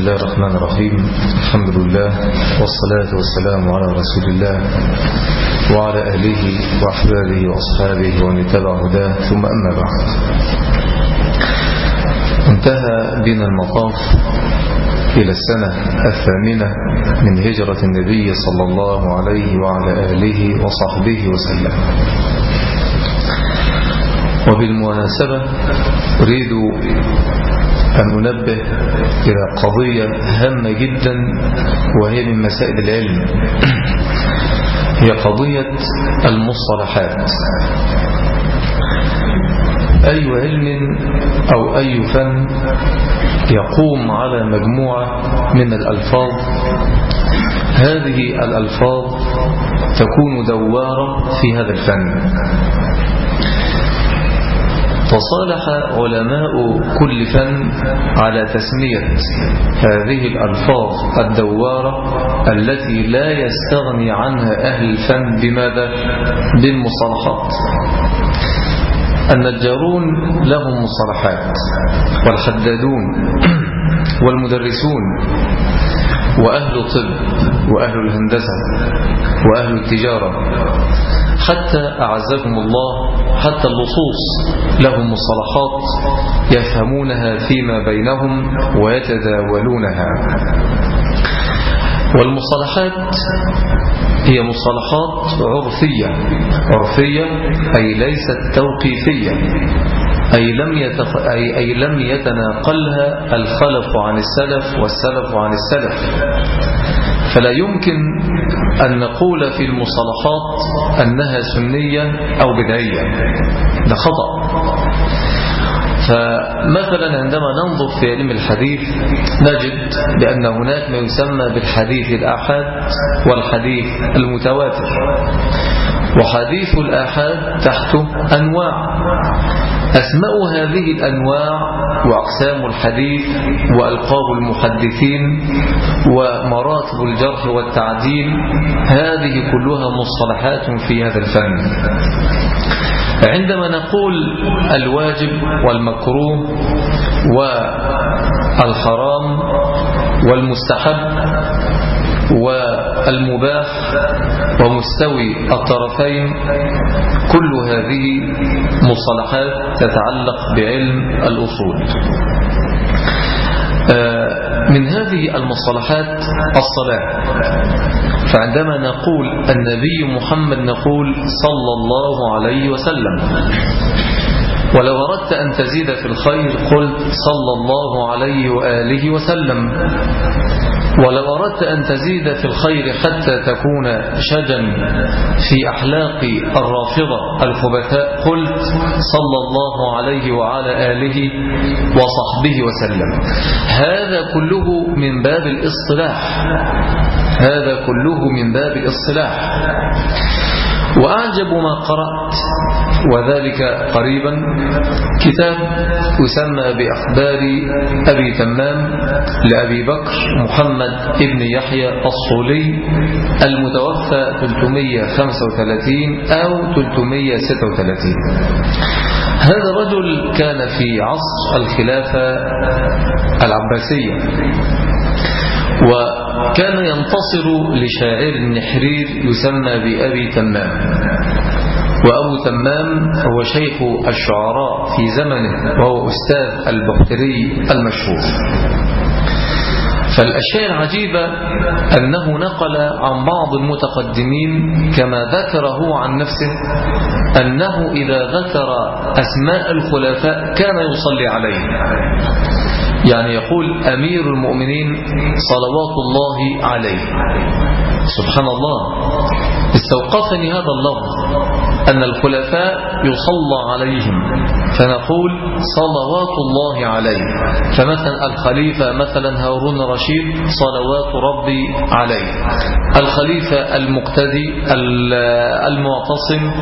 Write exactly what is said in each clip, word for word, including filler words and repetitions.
الله الرحمن الرحيم. الحمد لله والصلاة والسلام على رسول الله وعلى آله وأحبابه وأصحابه ومن تبع هداه، ثم أما بعد. انتهى بنا المطاف إلى السنة الثامنة من هجرة النبي صلى الله عليه وعلى آله وصحبه وسلم. وبالمناسبة أريد أن أنبه إلى قضية هامة جدا، وهي من مسائل العلم، هي قضية المصطلحات. أي علم أو أي فن يقوم على مجموعة من الألفاظ، هذه الألفاظ تكون دوارة في هذا الفن. فصالح علماء كل فن على تسمية هذه الألفاظ الدوارة التي لا يستغني عنها أهل الفن بماذا؟ بالمصطلحات. النجارون لهم مصطلحات، والحدادون والمدرسون وأهل الطب وأهل الهندسة وأهل التجارة، حتى أعزكم الله حتى اللصوص لهم مصطلحات يفهمونها فيما بينهم ويتداولونها. والمصطلحات هي مصطلحات عرفية عرفية أي ليست توقيفية، أي لم, يتخ... أي... أي لم يتناقلها الخلف عن السلف والسلف عن السلف. فلا يمكن أن نقول في المصطلحات أنها سنية أو بدعية، ده خطأ. فمثلا عندما ننظر في علم الحديث نجد بأن هناك ما يسمى بالحديث الآحاد والحديث المتواتر. وحديث الآحاد تحته أنواع، أسماء هذه الأنواع وأقسام الحديث وألقاب المحدثين ومراتب الجرح والتعديل، هذه كلها مصطلحات في هذا الفن. عندما نقول الواجب والمكروه والحرام والمستحب والمباح ومستوي الطرفين، كل هذه مصطلحات تتعلق بعلم الأصول. من هذه المصطلحات الصلاة. فعندما نقول النبي محمد نقول صلى الله عليه وسلم. ولو أردت أن تزيد في الخير قلت صلى الله عليه وآله وسلم. ولو أردت أن تزيد في الخير حتى تكون شجا في أحلاق الرافضة الخبثاء قلت صلى الله عليه وعلى آله وصحبه وسلم. هذا كله من باب الاصطلاح، هذا كله من باب الاصطلاح. وأعجب ما قرأت وذلك قريبا كتاب يسمى بأخبار أبي تمام لأبي بكر محمد ابن يحيى الصولي المتوفى ثلاثمئة وخمسة وثلاثين أو ثلاثمئة وستة وثلاثين. هذا الرجل كان في عصر الخلافة العباسية، وكان ينتصر لشاعر النحرير يسمى بأبي تمام. وأبو تمام هو شيخ الشعراء في زمنه، وهو أستاذ البختري المشهور. فالأشياء العجيبة أنه نقل عن بعض المتقدمين كما ذكره عن نفسه أنه إذا ذكر أسماء الخلفاء كان يصلي عليه. يعني يقول أمير المؤمنين صلوات الله عليه. سبحان الله، استوقفني هذا اللفظ أن الخلفاء يصلى عليهم، فنقول صلوات الله عليه. فمثلا الخليفة مثلا هارون الرشيد صلوات ربي عليه، الخليفة المقتدي المعتصم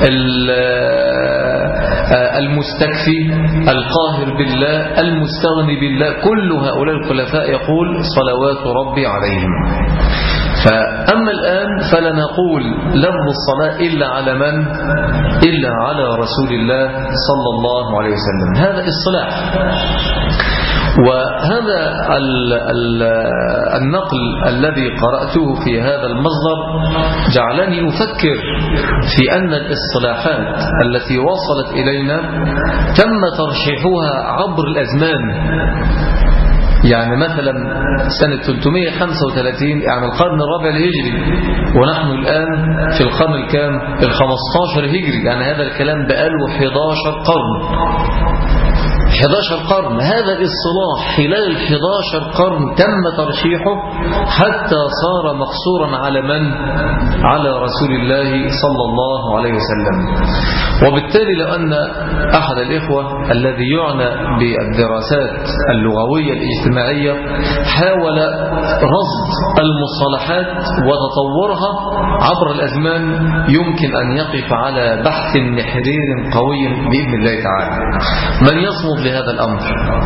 المستكفي القاهر بالله المستغني بالله، كل هؤلاء الخلفاء يقول صلوات ربي عليهم. فأما الآن فلا نقول لفظ الصلاة إلا على من؟ إلا على رسول الله صلى الله عليه وسلم. هذا الصلاح. وهذا ال ال النقل الذي قرأته في هذا المصدر جعلني أفكر في أن الاصطلاحات التي وصلت إلينا تم ترشيحها عبر الأزمان. يعني مثلا سنة ثلاثمائة وخمسة وثلاثين، يعني القرن الرابع الهجري، ونحن الآن في القرن الكام؟ الخمستاشر هجري. يعني هذا الكلام بقاله إحدى عشر قرن. إحدى عشر قرن. هذا الاصطلاح خلال إحدى عشر قرن تم ترشيحه حتى صار مقصورا على من؟ على رسول الله صلى الله عليه وسلم. وبالتالي لو أن أحد الإخوة الذي يعنى بالدراسات اللغوية الاجتماعية حاول رصد المصطلحات وتطورها عبر الأزمان يمكن أن يقف على بحث محرير قوي بإذن الله تعالى. من يصمد لهذا الأمر؟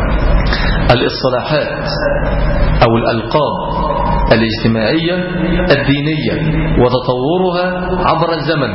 الاصطلاحات أو الألقاب الاجتماعية الدينية وتطورها عبر الزمن.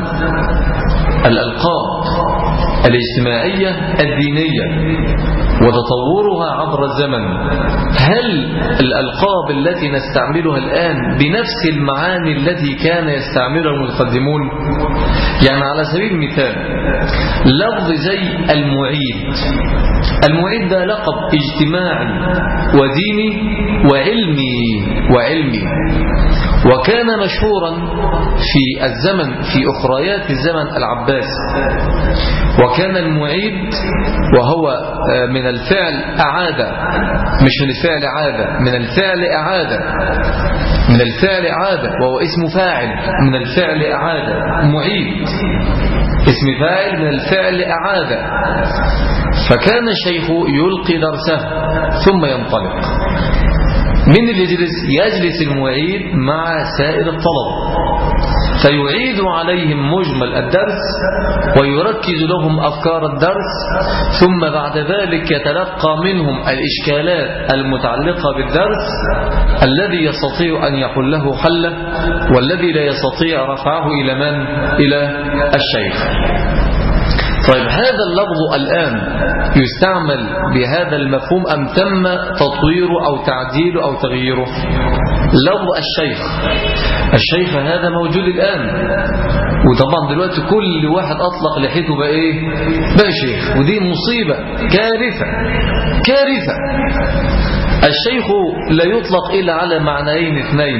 الألقاب الاجتماعية الدينية وتطورها عبر الزمن. هل الألقاب التي نستعملها الآن بنفس المعاني التي كان يستعملها المتقدمون؟ يعني على سبيل المثال لفظ زي المعيد. المعيد ده لقب اجتماعي وديني وعلمي وعلمي وكان مشهورا في الزمن في أخريات الزمن العباسي. وكان المعيد وهو من الفعل أعادة، مش من الفعل عادة، من الفعل أعادة، من الفعل عادة، وهو اسم فاعل من الفعل أعادة. معيد اسم فاعل من الفعل أعادة. فكان الشيخ يلقي درسه ثم ينطلق. من اللي يجلس؟ يجلس المعيد مع سائر الطلبة فيعيد عليهم مجمل الدرس ويركز لهم أفكار الدرس، ثم بعد ذلك يتلقى منهم الإشكالات المتعلقة بالدرس الذي يستطيع أن يحله حله والذي لا يستطيع رفعه إلى من؟ إلى الشيخ. طيب هذا اللفظ الآن يستعمل بهذا المفهوم أم تم تطويره أو تعديله أو تغييره؟ لفظ الشيخ، الشيخ هذا موجود الآن. وطبعا دلوقتي كل واحد أطلق لحيته بقى إيه؟ بقى شيخ. ودي مصيبة، كارثة كارثة. الشيخ لا يطلق إلا على معنيين اثنين: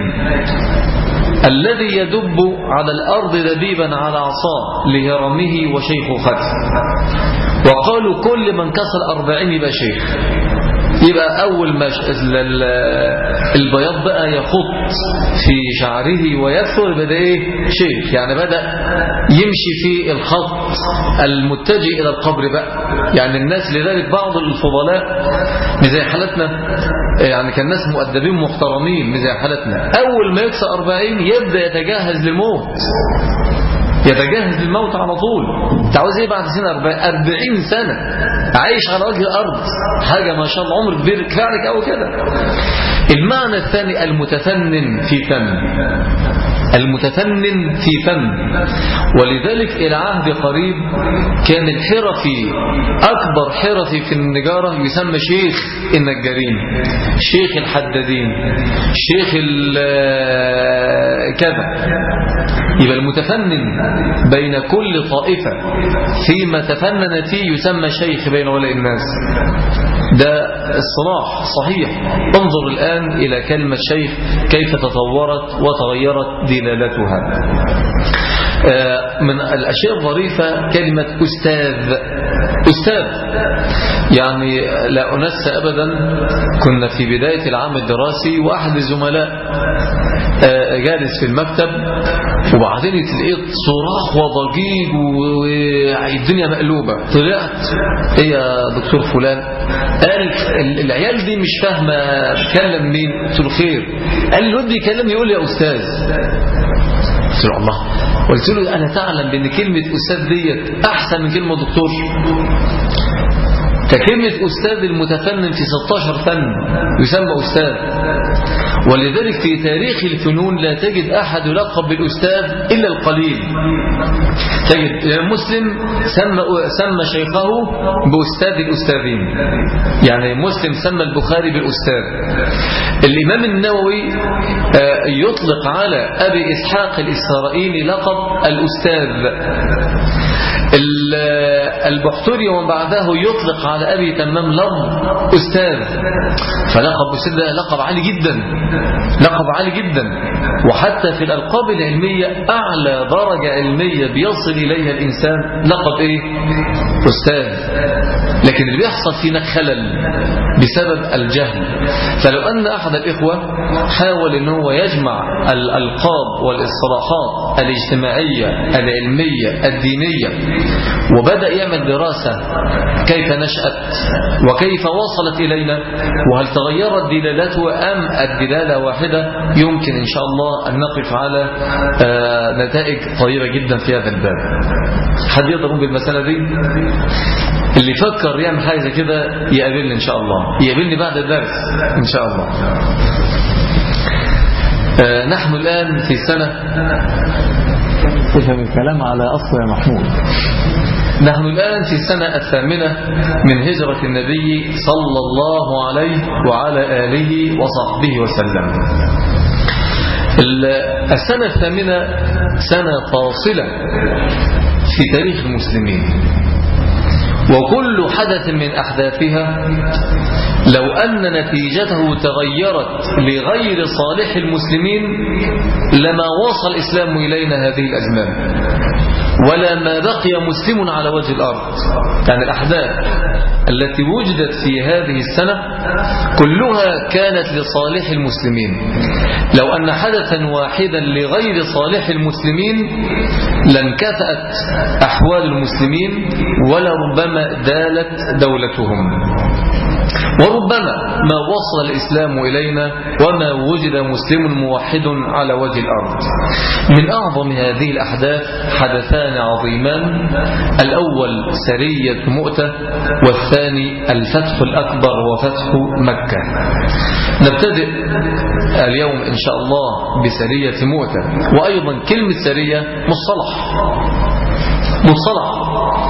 الذي يدب على الأرض دبيبا على عصاه لهرمه وشيخوخته. وقالوا كل من كسر أربعين يبقى شيخ. يبقى أول ما البياض بقى يخط في شعره ويكثر بدأ إيه؟ شيخ. يعني بدأ يمشي في الخط المتجه إلى القبر بقى. يعني الناس لذلك بعض الفضلاء مش زي حالتنا، يعني كان ناس مؤدبين محترمين مش زي حالتنا، أول ما يكسر أربعين يبدأ يتجهز للموت، يتجهز للموت على طول. انت عاوز ايه بعد سنة أربعين سنة عايش على وجه الأرض؟ حاجة ما شاء الله، عمر كبير كفاية أو كده. المعنى الثاني المتفنن في فن، المتفنن في فن. ولذلك إلى عهد قريب كان الحرفي أكبر حرفي في النجارة يسمى شيخ النجارين، شيخ الحدادين، شيخ كذا. يبقى المتفنن بين كل طائفة فيما تفنن فيه يسمى شيخ بين ولاء الناس. ده الصلاح صحيح. انظر الآن إلى كلمة شيخ كيف تطورت وتغيرت دلالتها. من الأشياء الظريفة كلمة أستاذ. أستاذ يعني لا أنسى أبدا، كنا في بداية العام الدراسي وأحد الزملاء جالس في المكتب وبعدين تلاقيت صراخ وضجيج والدنيا مقلوبة. طلعت: ايه يا دكتور فلان؟ قال: العيال دي مش فاهمة بتكلم مين. قلت له: خير. قال لي: الواد بيكلمني يقول لي يا أستاذ. قلت له: الله. قلت له: أنا تعلم بأن كلمة أستاذ ديت أحسن من كلمة دكتور؟ ككلمة أستاذ المتفنن في ستة عشر فن يسمى أستاذ. ولذلك في تاريخ الفنون لا تجد أحد يلقب بالأستاذ إلا القليل. تجد مسلم سمى, سمى شيخه بأستاذ الأستاذين، يعني مسلم سمى البخاري بالأستاذ. الإمام النووي يطلق على أبي إسحاق الإسرائيلي لقب الأستاذ. البحتري ومن بعده يطلق على أبي تمام لفظ أستاذ. فلقب أستاذ ده لقب عالي جدا، لقب عالي جدا. وحتى في الألقاب العلمية أعلى درجة علمية بيصل إليها الإنسان لقب إيه؟ أستاذ. لكن اللي بيحصل فينا خلل بسبب الجهل. فلو أن أحد الإخوة حاول أنه يجمع الألقاب والإصطلاحات الاجتماعية العلمية الدينية وبدأ يعمل دراسة كيف نشأت وكيف وصلت إلينا وهل تغيرت دلالته أم الدلالة واحدة، يمكن إن شاء الله أن نقف على نتائج طيبة جدا في هذا الباب. حد يقدر بالمسألة دي؟ اللي فكر يعمل حاجة زي كده يقابلني إن شاء الله، يقابلني بعد الدرس إن شاء الله. آه نحن الآن في سنة تفهم الكلام على أصل يا محمود. نحن الآن في السنة الثامنة من هجرة النبي صلى الله عليه وعلى آله وصحبه وسلم. السنة الثامنة سنة فاصلة في تاريخ المسلمين، وكل حدث من أحداثها لو أن نتيجته تغيرت لغير صالح المسلمين لما وصل الإسلام إلينا هذه الأزمان ولا ما بقي مسلم على وجه الأرض. يعني الأحداث التي وجدت في هذه السنة كلها كانت لصالح المسلمين. لو أن حدثا واحدا لغير صالح المسلمين لانكفأت أحوال المسلمين ولربما دالت دولتهم، وربما ما وصل الإسلام إلينا وما وجد مسلم موحد على وجه الأرض. من أعظم هذه الأحداث حدثان عظيمان: الأول سرية مؤتة، والثاني الفتح الأكبر وفتح مكة. نبتدئ اليوم إن شاء الله بسرية مؤتة. وأيضا كلمة سرية مصطلح مصطلح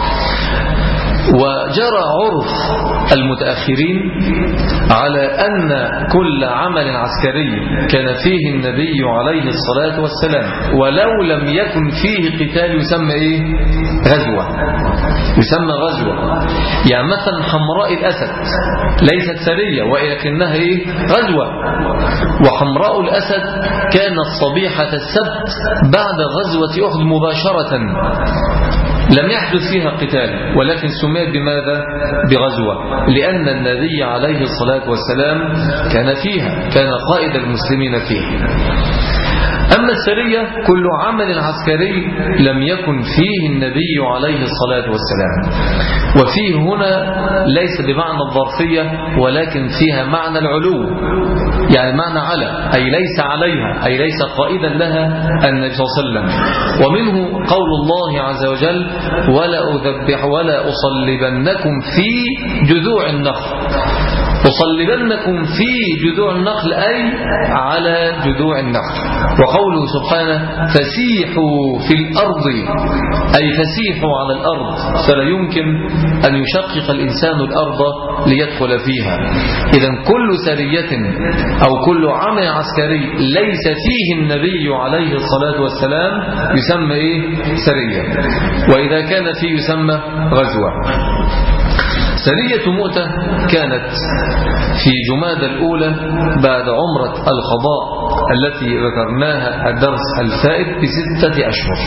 وجرى عرف المتأخرين على أن كل عمل عسكري كان فيه النبي عليه الصلاة والسلام ولو لم يكن فيه قتال يسمى إيه؟ غزوة. يسمى غزوة. يعني مثلا حمراء الأسد ليست سرية ولكنها إيه؟ غزوة. وحمراء الأسد كانت صبيحة السبت بعد غزوة أحد مباشرة، لم يحدث فيها قتال ولكن سميت بماذا؟ بغزوة، لأن النبي عليه الصلاة والسلام كان فيها، كان قائد المسلمين فيها. أما السرية كل عمل عسكري لم يكن فيه النبي عليه الصلاة والسلام. وفيه هنا ليس بمعنى الظرفية ولكن فيها معنى العلو، يعني معنى على، أي ليس عليها، أي ليس قائدا لها النبي صلى الله عليه وسلم. ومنه قول الله عز وجل: ولا أذبح ولا أصلبنكم في جذوع النخل. أصلبنكم في جذوع النخل أي على جذوع النخل. وقوله سبحانه: فسيحوا في الأرض أي فسيحوا على الأرض، فلا يمكن أن يشقق الإنسان الأرض ليدخل فيها. إذن كل سرية أو كل عمل عسكري ليس فيه النبي عليه الصلاة والسلام يسمى إيه؟ سرية، وإذا كان فيه يسمى غزوة. سرية مؤتة كانت في جمادى الأولى بعد عمرة القضاء التي ذكرناها الدرس الفائت بستة أشهر.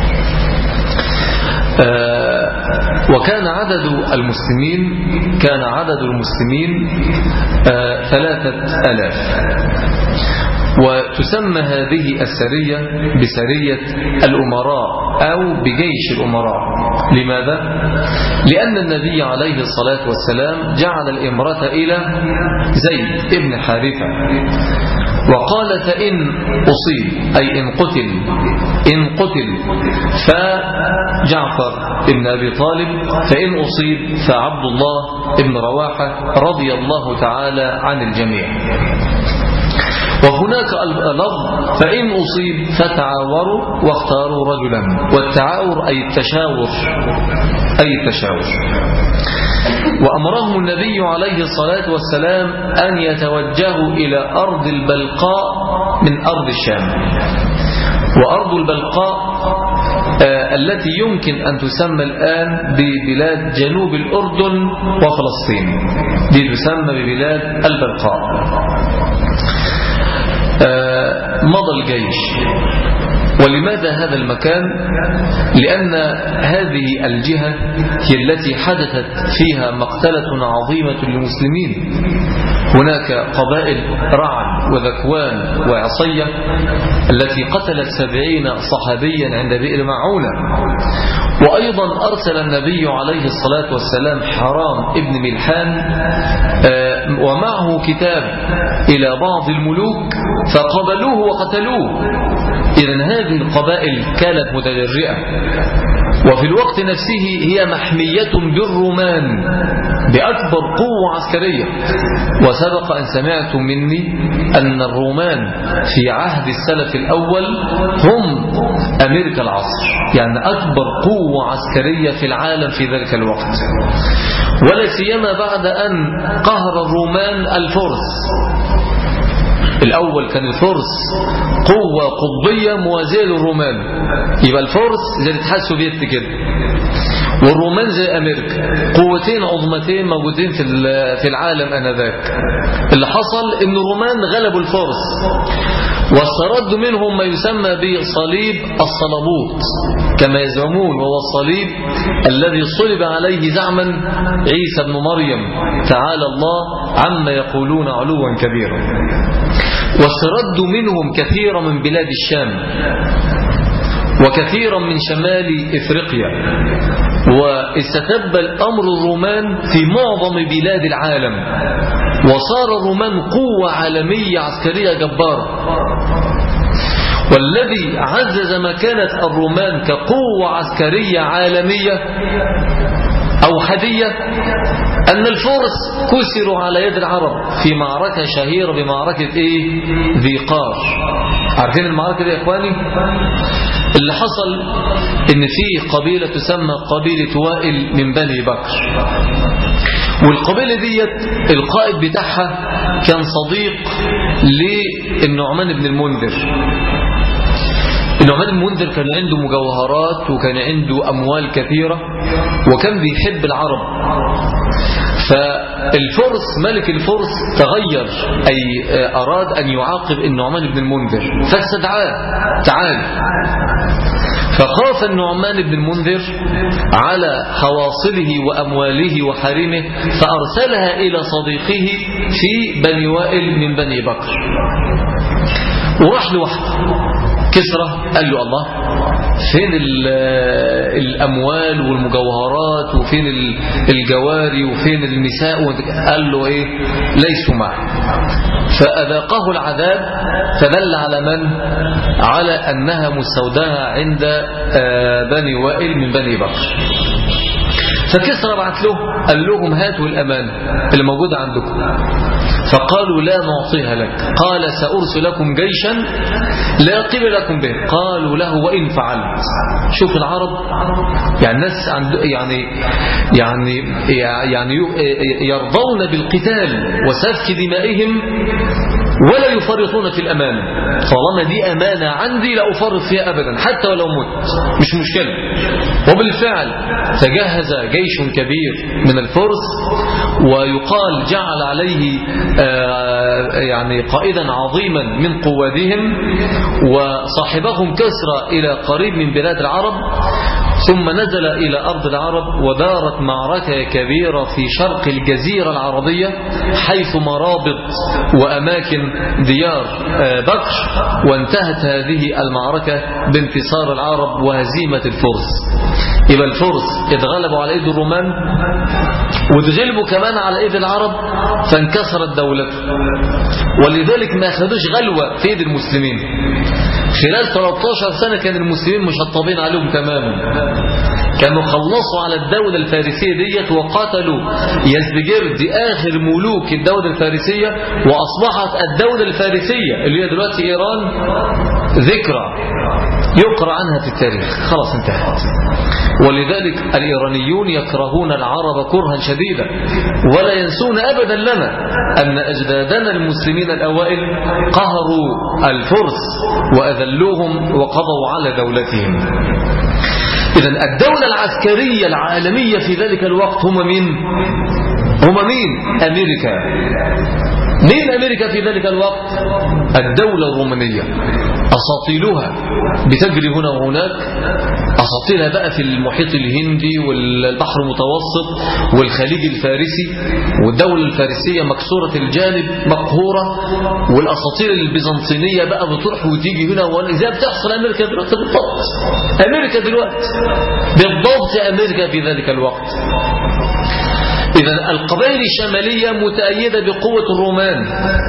آه وكان عدد المسلمين كان عدد المسلمين آه ثلاثة ألاف. وتسمى هذه السرية بسرية الأمراء أو بجيش الأمراء. لماذا؟ لأن النبي عليه الصلاة والسلام جعل الإمرة إلى زيد ابن حارثة، وقال فإن أصيب أي إن قتل إن قتل فجعفر بن أبي طالب، فإن أصيب فعبد الله بن رواحة رضي الله تعالى عن الجميع. وهناك اللفظ فإن أصيب فتعاوروا واختاروا رجلا، والتعاور أي التشاور أي التشاور. وأمرهم النبي عليه الصلاة والسلام أن يتوجهوا إلى أرض البلقاء من أرض الشام. وأرض البلقاء آه التي يمكن أن تسمى الآن ببلاد جنوب الأردن وفلسطين، دي تسمى ببلاد البلقاء. آه مضى الجيش. ولماذا هذا المكان؟ لأن هذه الجهة هي التي حدثت فيها مقتلة عظيمة للمسلمين. هناك قبائل رعد وذكوان وعصية التي قتلت سبعين صحابيا عند بئر معونة. وأيضا أرسل النبي عليه الصلاة والسلام حرام ابن ملحان ومعه كتاب إلى بعض الملوك فقبلوه وقتلوه. إذن هذه القبائل كانت متجرئة، وفي الوقت نفسه هي محمية بالرومان بأكبر قوة عسكرية. وسبق أن سمعتم مني أن الرومان في عهد السلف الأول هم أمريكا العصر، يعني أكبر قوة عسكرية في العالم في ذلك الوقت، ولا سيما بعد أن قهر الرومان الفرس. الأول كان الفرس قوة قطبية موازية للرومان، يبقى الفرس زي الاتحاد السوفيتي كده، والرومان زي أمريكا، قوتين عظمتين موجودين في في العالم آنذاك. اللي حصل إن الرومان غلبوا الفرس واستردوا منهم ما يسمى بصليب الصلبوط كما يزعمون، وهو الصليب الذي صلب عليه زعما عيسى بن مريم تعالى الله عما يقولون علوا كبيرا. واستردوا منهم كثيرا من بلاد الشام وكثيرا من شمال إفريقيا، واستتب الأمر الرومان في معظم بلاد العالم، وصار الرومان قوة عالمية عسكرية جبارة. والذي عزز مكانة الرومان كقوة عسكرية عالمية أوحدية أن الفرس كسروا على يد العرب في معركة شهيرة بمعركة إيه؟ ذي قار. عارفين المعركة دي يا إخواني؟ اللي حصل إن في قبيلة تسمى قبيلة وائل من بني بكر، والقبيلة ديت القائد بتاعها كان صديق للنعمان بن المنذر. النعمان بن المنذر كان عنده مجوهرات وكان عنده أموال كثيرة وكان بيحب العرب. فالفرس ملك الفرس تغير، أي أراد أن يعاقب النعمان بن المنذر فاستدعاه تعال. فخاف النعمان بن المنذر على حواصله وأمواله وحريمه فأرسلها إلى صديقه في بني وائل من بني بكر، وراح لوحده. كسرى قال له الله فين الأموال والمجوهرات وفين الجواري وفين النساء؟ قال له إيه؟ ليسوا معي. فأذاقه العذاب فدل على من؟ على أنها مستودعة عند بني وائل من بني بكر. فكسرى بعت له قال لهم هاتوا الأمان اللي موجودة عندكم، فقالوا لا نعطيها لك. قال سأرسل لكم جيشا لا قبل لكم به. قالوا له وإن فعلت. شوف العرب يعني الناس يعني يعني يعني يرضون بالقتال وسفك دمائهم ولا يفرطون في الأمانة. طالما دي أمانة عندي لا أفرط فيها أبدا حتى ولو مت، مش مشكلة. وبالفعل تجهز جيش كبير من الفرس، ويقال جعل عليه يعني قائدا عظيما من قوادهم، وصاحبهم كسرى إلى قريب من بلاد العرب. ثم نزل إلى أرض العرب ودارت معركة كبيرة في شرق الجزيرة العربية حيث مرابط وأماكن ديار بكر، وانتهت هذه المعركة بانتصار العرب وهزيمة الفرس. يبقى الفرس اتغلبوا على ايد الرومان واتغلبوا كمان على ايد العرب فانكسرت دولته، ولذلك ما اخذوش غلوة في ايد المسلمين. خلال ثلاثة عشر سنة كان المسلمين مشطبين عليهم تماما، كانوا خلصوا على الدولة الفارسية ديت وقتلوا يزدجرد آخر ملوك الدولة الفارسية، وأصبحت الدولة الفارسية اللي هي دلوقتي إيران ذكرى يقرأ عنها في التاريخ، خلاص انتهت. ولذلك الإيرانيون يكرهون العرب كرها شديدا، ولا ينسون أبدا لنا أن أجدادنا المسلمين الأوائل قهروا الفرس وأذلوهم وقضوا على دولتهم. إذن الدولة العسكرية العالمية في ذلك الوقت هم مين؟ هم مين؟ أمريكا. مين أمريكا في ذلك الوقت؟ الدولة الرومانية، أساطيلها بتجري هنا وهناك، أساطيلها بقى في المحيط الهندي والبحر المتوسط والخليج الفارسي، والدولة الفارسية مكسورة الجانب مقهورة، والأساطيل البيزنطينية بقى بتروح وتيجي هنا وهنا. إزاي بتحصل أمريكا دلوقتي بالضبط؟ أمريكا دلوقتي بالضبط أمريكا في ذلك الوقت. إذن القبائل الشمالية متأيدة بقوة الرومان،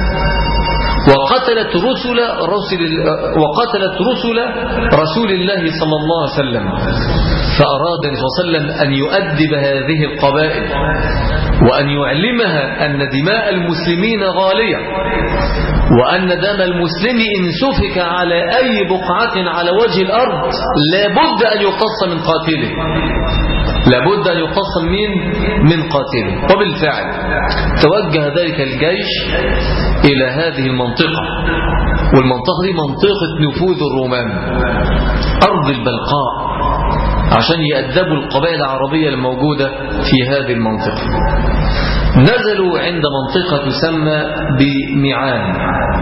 وقتلت رسل رسل وقتلت رسل رسول الله صلى الله عليه وسلم، فأراد النبي صلى الله عليه وسلم أن يؤدب هذه القبائل وأن يعلمها أن دماء المسلمين غالية، وأن دم المسلم إن سفك على أي بقعة على وجه الأرض لابد أن يقتص من قاتله، لابد أن يقتص من من قاتله. وبالفعل توجه ذلك الجيش إلى هذه المنطقة، والمنطقة دي منطقة نفوذ الرومان، أرض البلقاء، عشان يأدبوا القبائل العربية الموجودة في هذه المنطقة. نزلوا عند منطقة تسمى بميعان،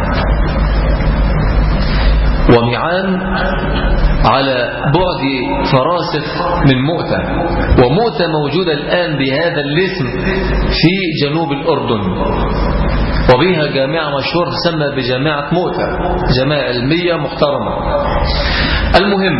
وميعان على بعد فراسخ من مؤتة، ومؤتة موجودة الآن بهذا الاسم في جنوب الأردن، وبها جامعة مشهورة تسمى بجامعة مؤتة، جامعة علمية محترمة. المهم،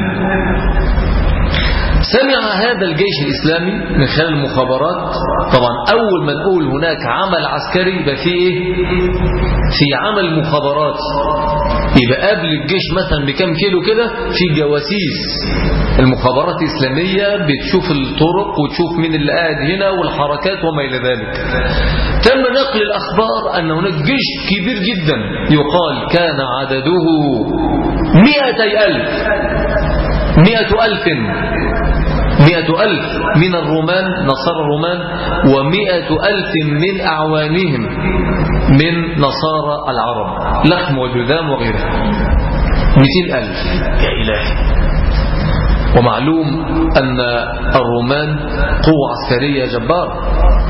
سمع هذا الجيش الإسلامي من خلال المخابرات. طبعا أول ما نقول هناك عمل عسكري يبقى في إيه؟ في عمل مخابرات. يبقى قبل الجيش مثلا بكم كيلو كده في جواسيس، المخابرات الإسلامية بتشوف الطرق وتشوف مين اللي قاعد هنا والحركات وما إلى ذلك. تم نقل الأخبار أن هناك جيش كبير جدا يقال كان عدده مئتي ألف مئة ألف مئة ألف من الرومان نصارى الرومان، ومئة ألف من أعوانهم من نصارى العرب، لحم وجذام وغيرها، مئتين ألف يا إلهي. ومعلوم أن الرومان قوة عسكرية جبارة،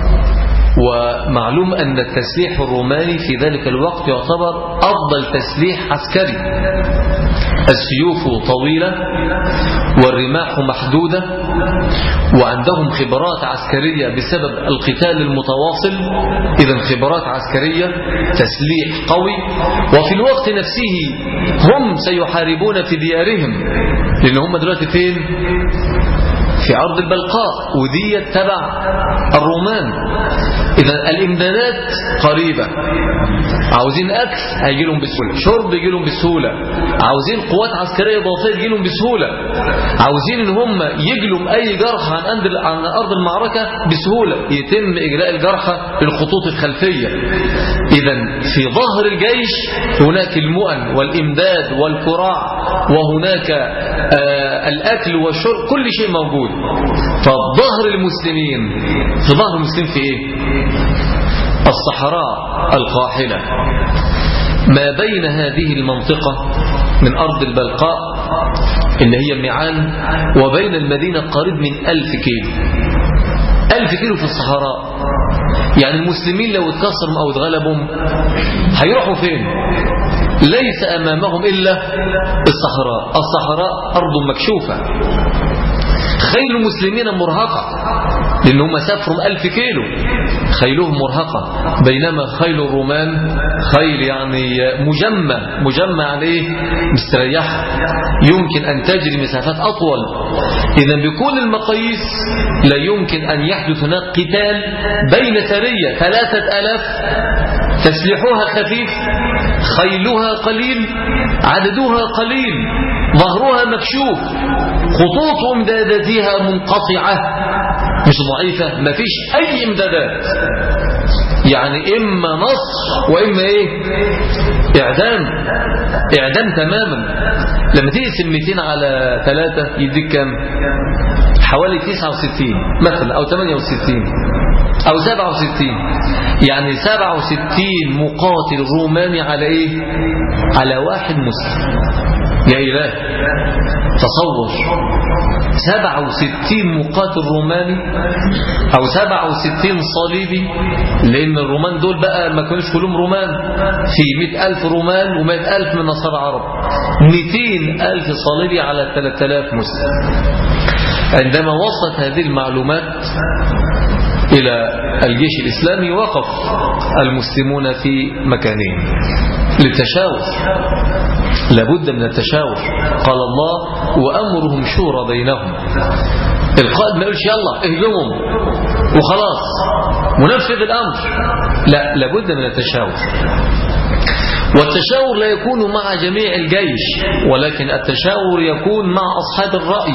ومعلوم أن التسليح الروماني في ذلك الوقت يعتبر أفضل تسليح عسكري. السيوف طويلة والرماح محدودة، وعندهم خبرات عسكرية بسبب القتال المتواصل، إذن خبرات عسكرية، تسليح قوي. وفي الوقت نفسه هم سيحاربون في ديارهم، لأن هم دلوقتي فين؟ في أرض البلقاء، ودي تبع الرومان. إذن الإمدادات قريبة، عاوزين أكل هيجيلهم بسهولة، شرب يجيلهم بسهولة، عاوزين قوات عسكرية إضافية يجيلهم بسهولة، عاوزين إن هم يجلوا أي جرح عن عن أرض المعركة بسهولة، يتم إجراء الجرحى للخطوط الخلفية. إذن في ظهر الجيش هناك المؤن والإمداد والكراع، وهناك آه الأكل والشرب، كل شيء موجود. فظهر المسلمين في ظهر المسلمين في إيه؟ الصحراء القاحلة ما بين هذه المنطقة من أرض البلقاء اللي هي ميعان وبين المدينة قريب من ألف كيلو ألف كيلو في الصحراء. يعني المسلمين لو اتكسروا أو اتغلبوا هيروحوا فين؟ ليس أمامهم إلا الصحراء. الصحراء أرض مكشوفة، خيل المسلمين مرهقة لأنهم سافروا ألف كيلو، خيلهم مرهقة، بينما خيل الرومان خيل يعني مجمع مجمع عليه مستريحة، يمكن أن تجري مسافات أطول. إذا بكل المقاييس لا يمكن أن يحدث هناك قتال بين سرية ثلاثة ألاف تسليحها خفيف، خيلها قليل، عددها قليل، ظهرها مكشوف، خطوط امداداتها منقطعة مش ضعيفة، ما فيش أي امدادات، يعني إما نصر وإما إيه؟ إعدام إعدام تماما. لما تقسم مئتين على ثلاثة يديك كم؟ حوالي تسعة وستين مثلا أو ثمانية وستين أو سبعة وستين، يعني سبعة وستين مقاتل روماني على إيه؟ على واحد مسلم. يا إله، تصور سبعة وستين مقاتل روماني أو سبعة وستين صليبي، لأن الرومان دول بقى ما كانوش كلهم رومان، في مئة ألف رومان ومئة ألف من نصارى عرب، مئتين ألف صليبي على ثلاثة آلاف مسلم. عندما وصلت هذه المعلومات إلى الجيش الإسلامي وقف المسلمون في مكانين للتشاور، لابد من التشاور. قال الله وأمرهم شورى بينهم، القائد ما يقولش يلا اهجمهم وخلاص ونفذ الأمر، لا، لابد من التشاور. والتشاور لا يكون مع جميع الجيش، ولكن التشاور يكون مع أصحاب الرأي.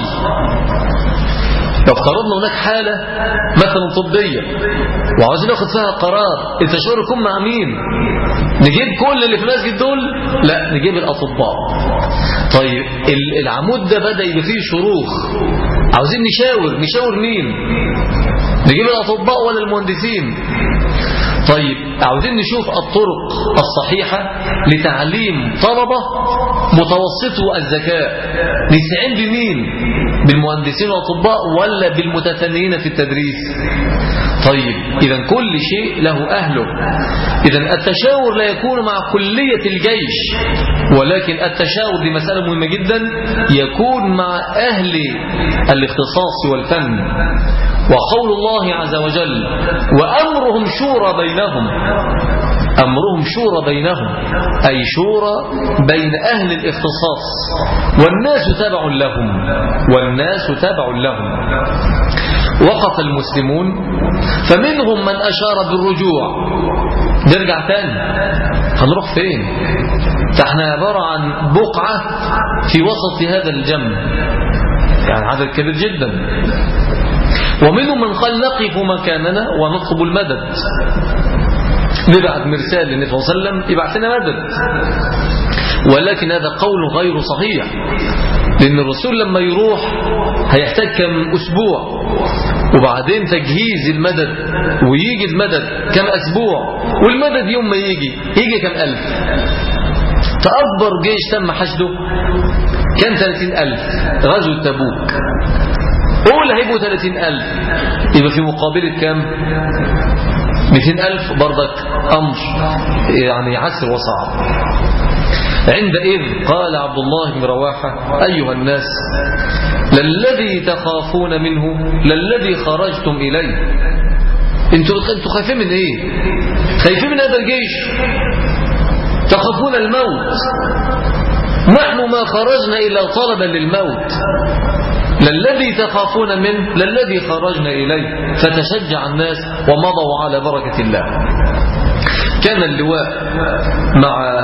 لو افترضنا هناك حالة مثلا طبية وعاوزين ناخد فيها قرار، التشاور يكون مع مين؟ نجيب كل اللي في المسجد دول؟ لا، نجيب الأطباء. طيب العمود ده بدأ يبقى فيه شروخ، عاوزين نشاور، نشاور مين؟ نجيب الأطباء ولا المهندسين؟ طيب عاوزين نشوف الطرق الصحيحة لتعليم طلبة متوسطو الذكاء، نستعين بمين؟ بالمهندسين والأطباء ولا بالمتفننين في التدريس؟ طيب إذا كل شيء له أهله. إذا التشاور لا يكون مع كلية الجيش، ولكن التشاور دي مسألة مهمة جدا، يكون مع أهل الاختصاص والفن. وقول الله عز وجل وأمرهم شورى بينهم، أمرهم شورى بينهم أي شورى بين أهل الاختصاص، والناس تبع لهم، والناس تبع لهم. وقف المسلمون فمنهم من أشار بالرجوع. نرجع تاني، هنروح فين؟ فاحنا عبارة عن بقعة في وسط هذا الجنب، يعني عدد كبير جدا. ومنهم من قال نقف مكاننا ونطلب المدد، نبعث مرسال للنبي صلى الله عليه وسلم يبعث لنا مدد، ولكن هذا قول غير صحيح، لأن الرسول لما يروح هيحتاج كم أسبوع، وبعدين تجهيز المدد ويجي المدد كم أسبوع، والمدد يوم ما يجي يجي كم ألف. فأكبر جيش تم حشده كان ثلاثين ألف، غزو تبوك قول هيبقوا ثلاثين ألف، يبقى في مقابلة كم؟ مئتين ألف، برضك أمر يعني عسر وصعب. عندئذ قال عبد الله بن رواحة أيها الناس للذي تخافون منه للذي خرجتم إليه. انتوا انتوا خايفين من ايه؟ خايفين من هذا الجيش؟ تخافون الموت. نحن ما خرجنا إلا طلبا للموت. للذي تخافون منه للذي خرجنا إليه. فتشجع الناس ومضوا على بركة الله. كان اللواء مع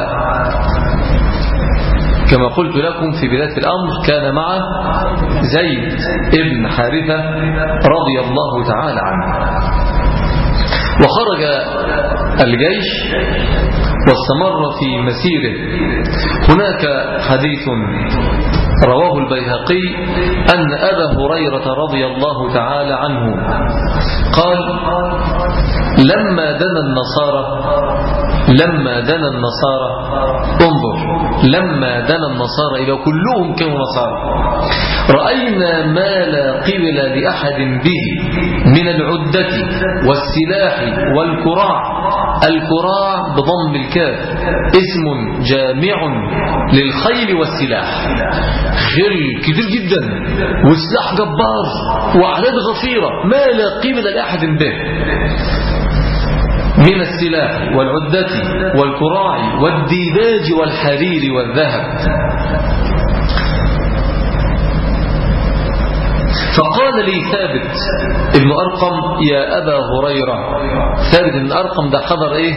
كما قلت لكم في بداية الأمر كان مع زيد ابن حارثة رضي الله تعالى عنه. وخرج الجيش واستمر في مسيره. هناك حديث رواه البيهقي أن أبا هريرة رضي الله تعالى عنه قال لما دنا النصارى لما دنا النصارى، انظر، لما دنا النصارى إلى كلهم كانوا نصارى، رأينا ما لا قبل لأحد به من العدة والسلاح والكراع. الكراع بضم الكاف اسم جامع للخيل والسلاح، خيل كتير جدا والسلاح جبار وأعداد غفيرة ما لا قبل لأحد به من السلاح والعدة والكراع والديباج والحرير والذهب. فقال لي ثابت ابن أرقم يا أبا هريرة، ثابت ابن أرقم ده حضر إيه؟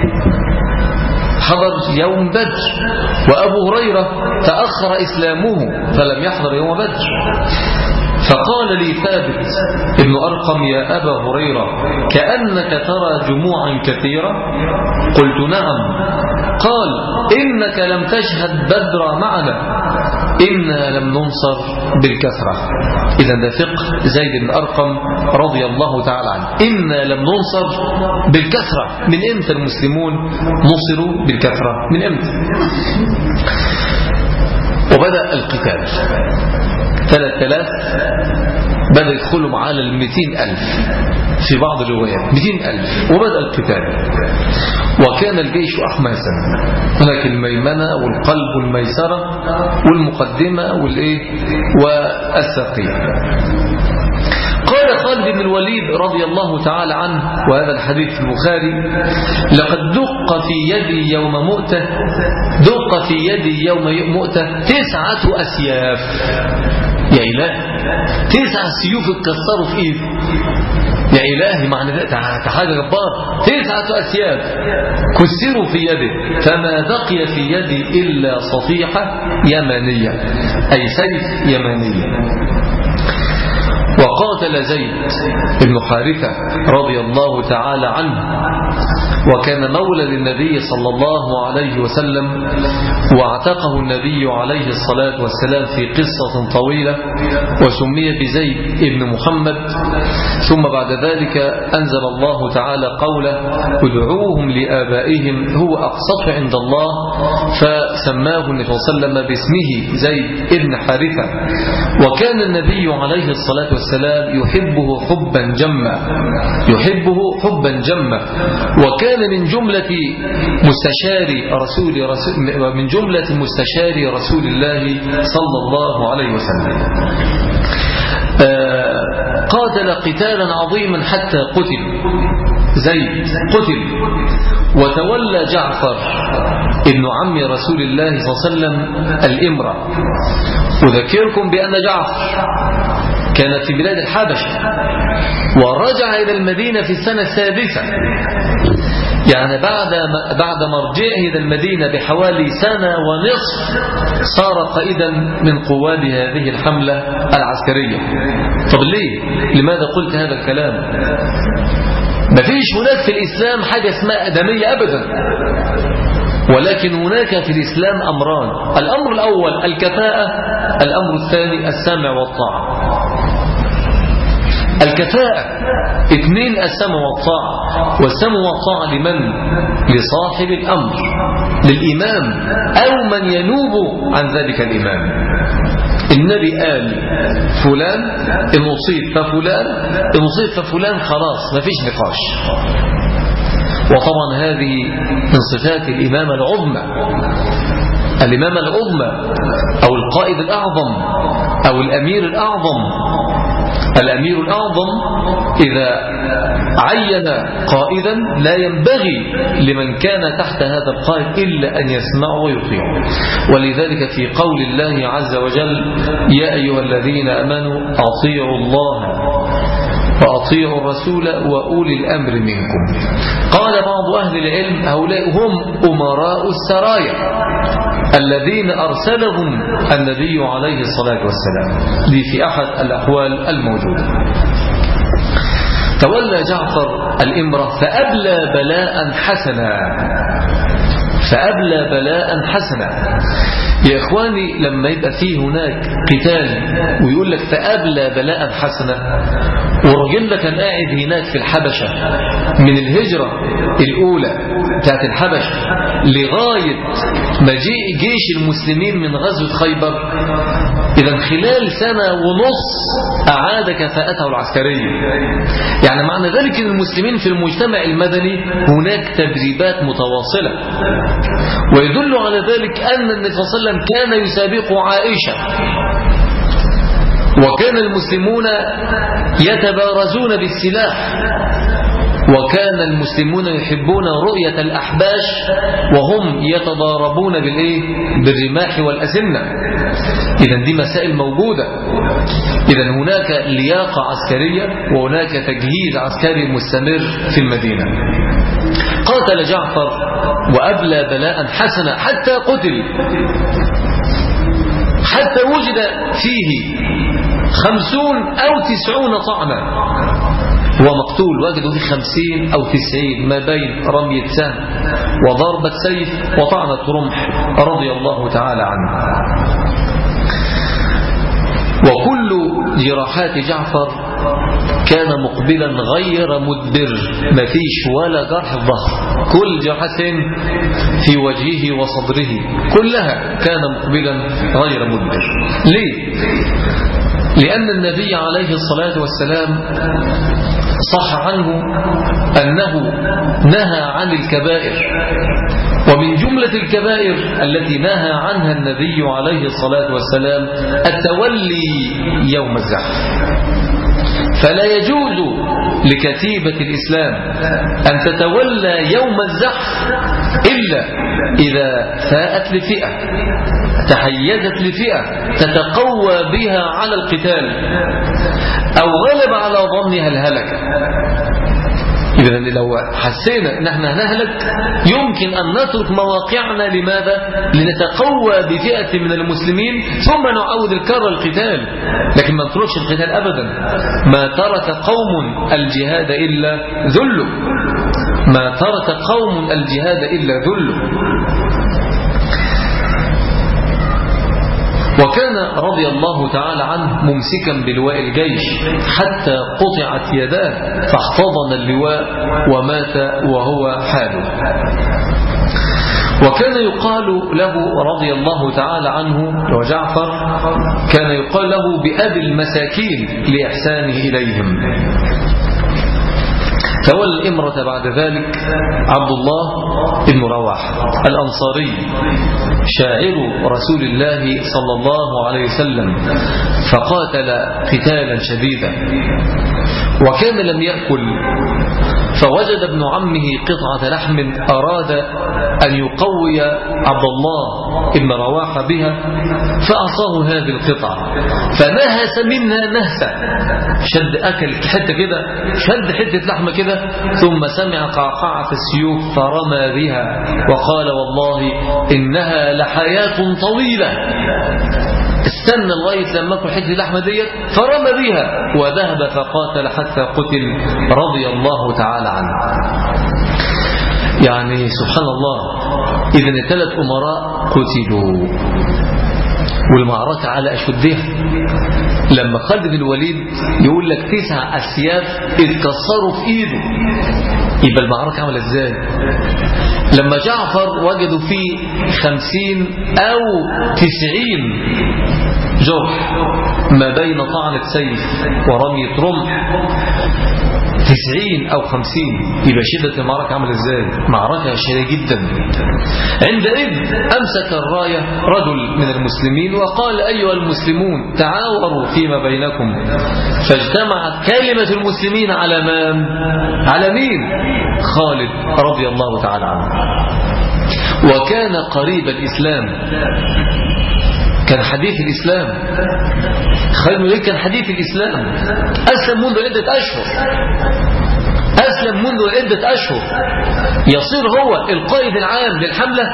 حضر يوم بدر، وأبو هريرة تأخر إسلامه فلم يحضر يوم بدر. فقال لي ثابت ابن أرقم يا أبا هريرة كأنك ترى جموعا كثيرة؟ قلت نعم. قال إنك لم تشهد بدر معنا، إنا لم ننصر بالكثرة. إذا ده فقه زيد بن أرقم رضي الله تعالى عنه، إنا لم ننصر بالكثرة. من إمتى المسلمون نصروا بالكثرة؟ من إمتى؟ وبدأ القتال ثلاثة آلاف، بدأ يدخلوا معانا المئتين ألف في بعض الروايات، مئتين ألف، وبدأ القتال. وكان الجيش أحماسا، هناك الميمنة والقلب والميسرة والمقدمة والإيه والساقية. قال خالد بن الوليد رضي الله تعالى عنه، وهذا الحديث في البخاري: لقد دق في يدي يوم مؤتة، دق في يدي يوم مؤتة تسعة أسياف. يا إله، تسع سيوف اتكسروا في إيدي، يا إلهي، معنى ده حاجة جبار. تسعة أسياف كسروا في يده، فما بقي في يدي إلا صفيحة يمانية، أي سيف يمانية. وقاتل زيد بن حارثة رضي الله تعالى عنه، وكان مولى للنبي صلى الله عليه وسلم، واعتقه النبي عليه الصلاة والسلام في قصة طويلة، وسمي بزيد بن محمد. ثم بعد ذلك أنزل الله تعالى قوله: ادعوهم لآبائهم هو أقسط عند الله، فسماه النبي صلى الله عليه وسلم باسمه زيد بن حارثة. وكان النبي عليه الصلاة والسلام يحبه حبا جما، يحبه حبا جما، وكان من جملة مستشاري رسول, رسول من جملة مستشاري رسول الله صلى الله عليه وسلم. آه قاتل قتالا عظيما حتى قتل زيد، قتل. وتولى جعفر ابن عم رسول الله صلى الله عليه وسلم الإمرة. أذكركم بأن جعفر كانت في بلاد الحبشة، ورجع إلى المدينة في السنة السادسة، يعني بعد بعد مرجعه إلى المدينة بحوالي سنة ونصف صار قائدا من قواد هذه الحملة العسكرية. طب ليه؟ لماذا قلت هذا الكلام؟ مفيش هناك في الإسلام حاجة اسمها أدمية أبدا، ولكن هناك في الإسلام أمران: الأمر الأول الكفاءة، الأمر الثاني السمع والطاعة. الكفاءة اثنين، السمع والطاعة. والسمع والطاعة لمن؟ لصاحب الأمر، للإمام أو من ينوب عن ذلك الإمام. النبي قال فلان إن أصيب ففلان، إن أصيب ففلان، خلاص ما فيش نقاش. وطبعا هذه من صفات الإمامة العظمى، الإمامة العظمى أو القائد الأعظم أو الأمير الأعظم. الأمير الأعظم إذا عين قائدا لا ينبغي لمن كان تحت هذا القائد إلا أن يسمع ويطيع. ولذلك في قول الله عز وجل: يا أيها الذين آمنوا أطيعوا الله وأطيعوا الرسول وأولي الأمر منكم. قال بعض أهل العلم: هؤلاء هم أمراء السرايا الذين أرسلهم النبي عليه الصلاة والسلام. دي في أحد الأحوال الموجودة. تولى جعفر الإمرة فأبلى بلاء حسنا، فأبلى بلاء حسنا. يا إخواني، لما يبقى فيه هناك قتال ويقول لك فأبلى بلاء حسنا، والرجل ده كان قاعد هناك في الحبشة من الهجرة الأولى بتاعت الحبش لغاية مجيء جيش المسلمين من غزوة خيبر، إذا خلال سنة ونص أعاد كفاءته العسكرية. يعني معنى ذلك أن المسلمين في المجتمع المدني هناك تدريبات متواصلة، ويدل على ذلك أن النبي صلى الله عليه وسلم كان يسابق عائشة، وكان المسلمون يتبارزون بالسلاح، وكان المسلمون يحبون رؤية الأحباش وهم يتضاربون بالإيه؟ بالرماح والأسنة. إذن دي مسائل موجودة. إذن هناك لياقة عسكرية وهناك تجهيز عسكري مستمر في المدينة. قاتل جعفر وأبلى بلاء حسنا حتى قتل، حتى وجد فيه خمسون أو تسعون طعنة، هو مقتول وجدوا فيه خمسين أو تسعين ما بين رمية سهم وضربة سيف وطعنة رمح رضي الله تعالى عنه. وكل جراحات جعفر كان مقبلا غير مدبر، ما فيش ولا جرح في ظهر، كل جراحتين في وجهه وصدره كلها كان مقبلا غير مدبر. ليه؟ لأن النبي عليه الصلاة والسلام صح عنه أنه نهى عن الكبائر، ومن جملة الكبائر التي نهى عنها النبي عليه الصلاة والسلام التولي يوم الزحف. فلا يجوز لكتيبة الإسلام أن تتولى يوم الزحف إلا إذا فاءت لفئة، تحيزت لفئة تتقوى بها على القتال، أو غلب على ظنها الهلكة. إذا لو حسينا أن احنا هنهلك يمكن أن نترك مواقعنا، لماذا؟ لنتقوى بفئة من المسلمين ثم نعود الكرة القتال، لكن ما نتركش القتال أبدا. ما ترك قوم الجهاد إلا ذل، ما ترك قوم الجهاد إلا ذل. وكان رضي الله تعالى عنه ممسكا بلواء الجيش حتى قطعت يداه، فاحتضن اللواء ومات وهو حاله. وكان يقال له رضي الله تعالى عنه وجعفر كان يقال له بأبي المساكين لإحسانه إليهم. تولى الإمرة بعد ذلك عبد الله بن رواحة الأنصاري شاعر رسول الله صلى الله عليه وسلم، فقاتل قتالا شديدا وكان لم يأكل، فوجد ابن عمه قطعة لحم أراد أن يقوي عبد الله بن رواحة بها، فأعطاه هذه القطعة فنهس منها نهسة، شد أكل حتة كده، شد حتة لحمة كده، ثم سمع قعقعة السيوف فرمى بها وقال والله إنها لحياة طويلة. استنى لغاية لما أكل حتة اللحمة ديت فرمى بها وذهب فقاتل حتى قتل رضي الله تعالى عنه. يعني سبحان الله، إذن الثلاث أمراء قتلوا والمعركة على أشدها. لما خالد بن الوليد يقول لك تسع أسياف اتكسروا في إيده، يبقى المعركة عمل إزاي؟ لما جعفر وجدوا فيه خمسين أو تسعين جرح ما بين طعنة سيف ورمية رمح، تسعين أو خمسين، يبقى شدة المعركة عمل إزاي؟ معركة شديدة جدا. عندئذ أمسك الراية رجل من المسلمين وقال أيها المسلمون تعاوروا فيما بينكم، فاجتمعت كلمة المسلمين على من؟ على مين؟ خالد رضي الله تعالى عنه. وكان قريب الإسلام، كان حديث الإسلام، خالد بن الوليد كان حديث الإسلام، أسلم منذ عدة أشهر، أسلم منذ عدة أشهر، يصير هو القائد العام للحملة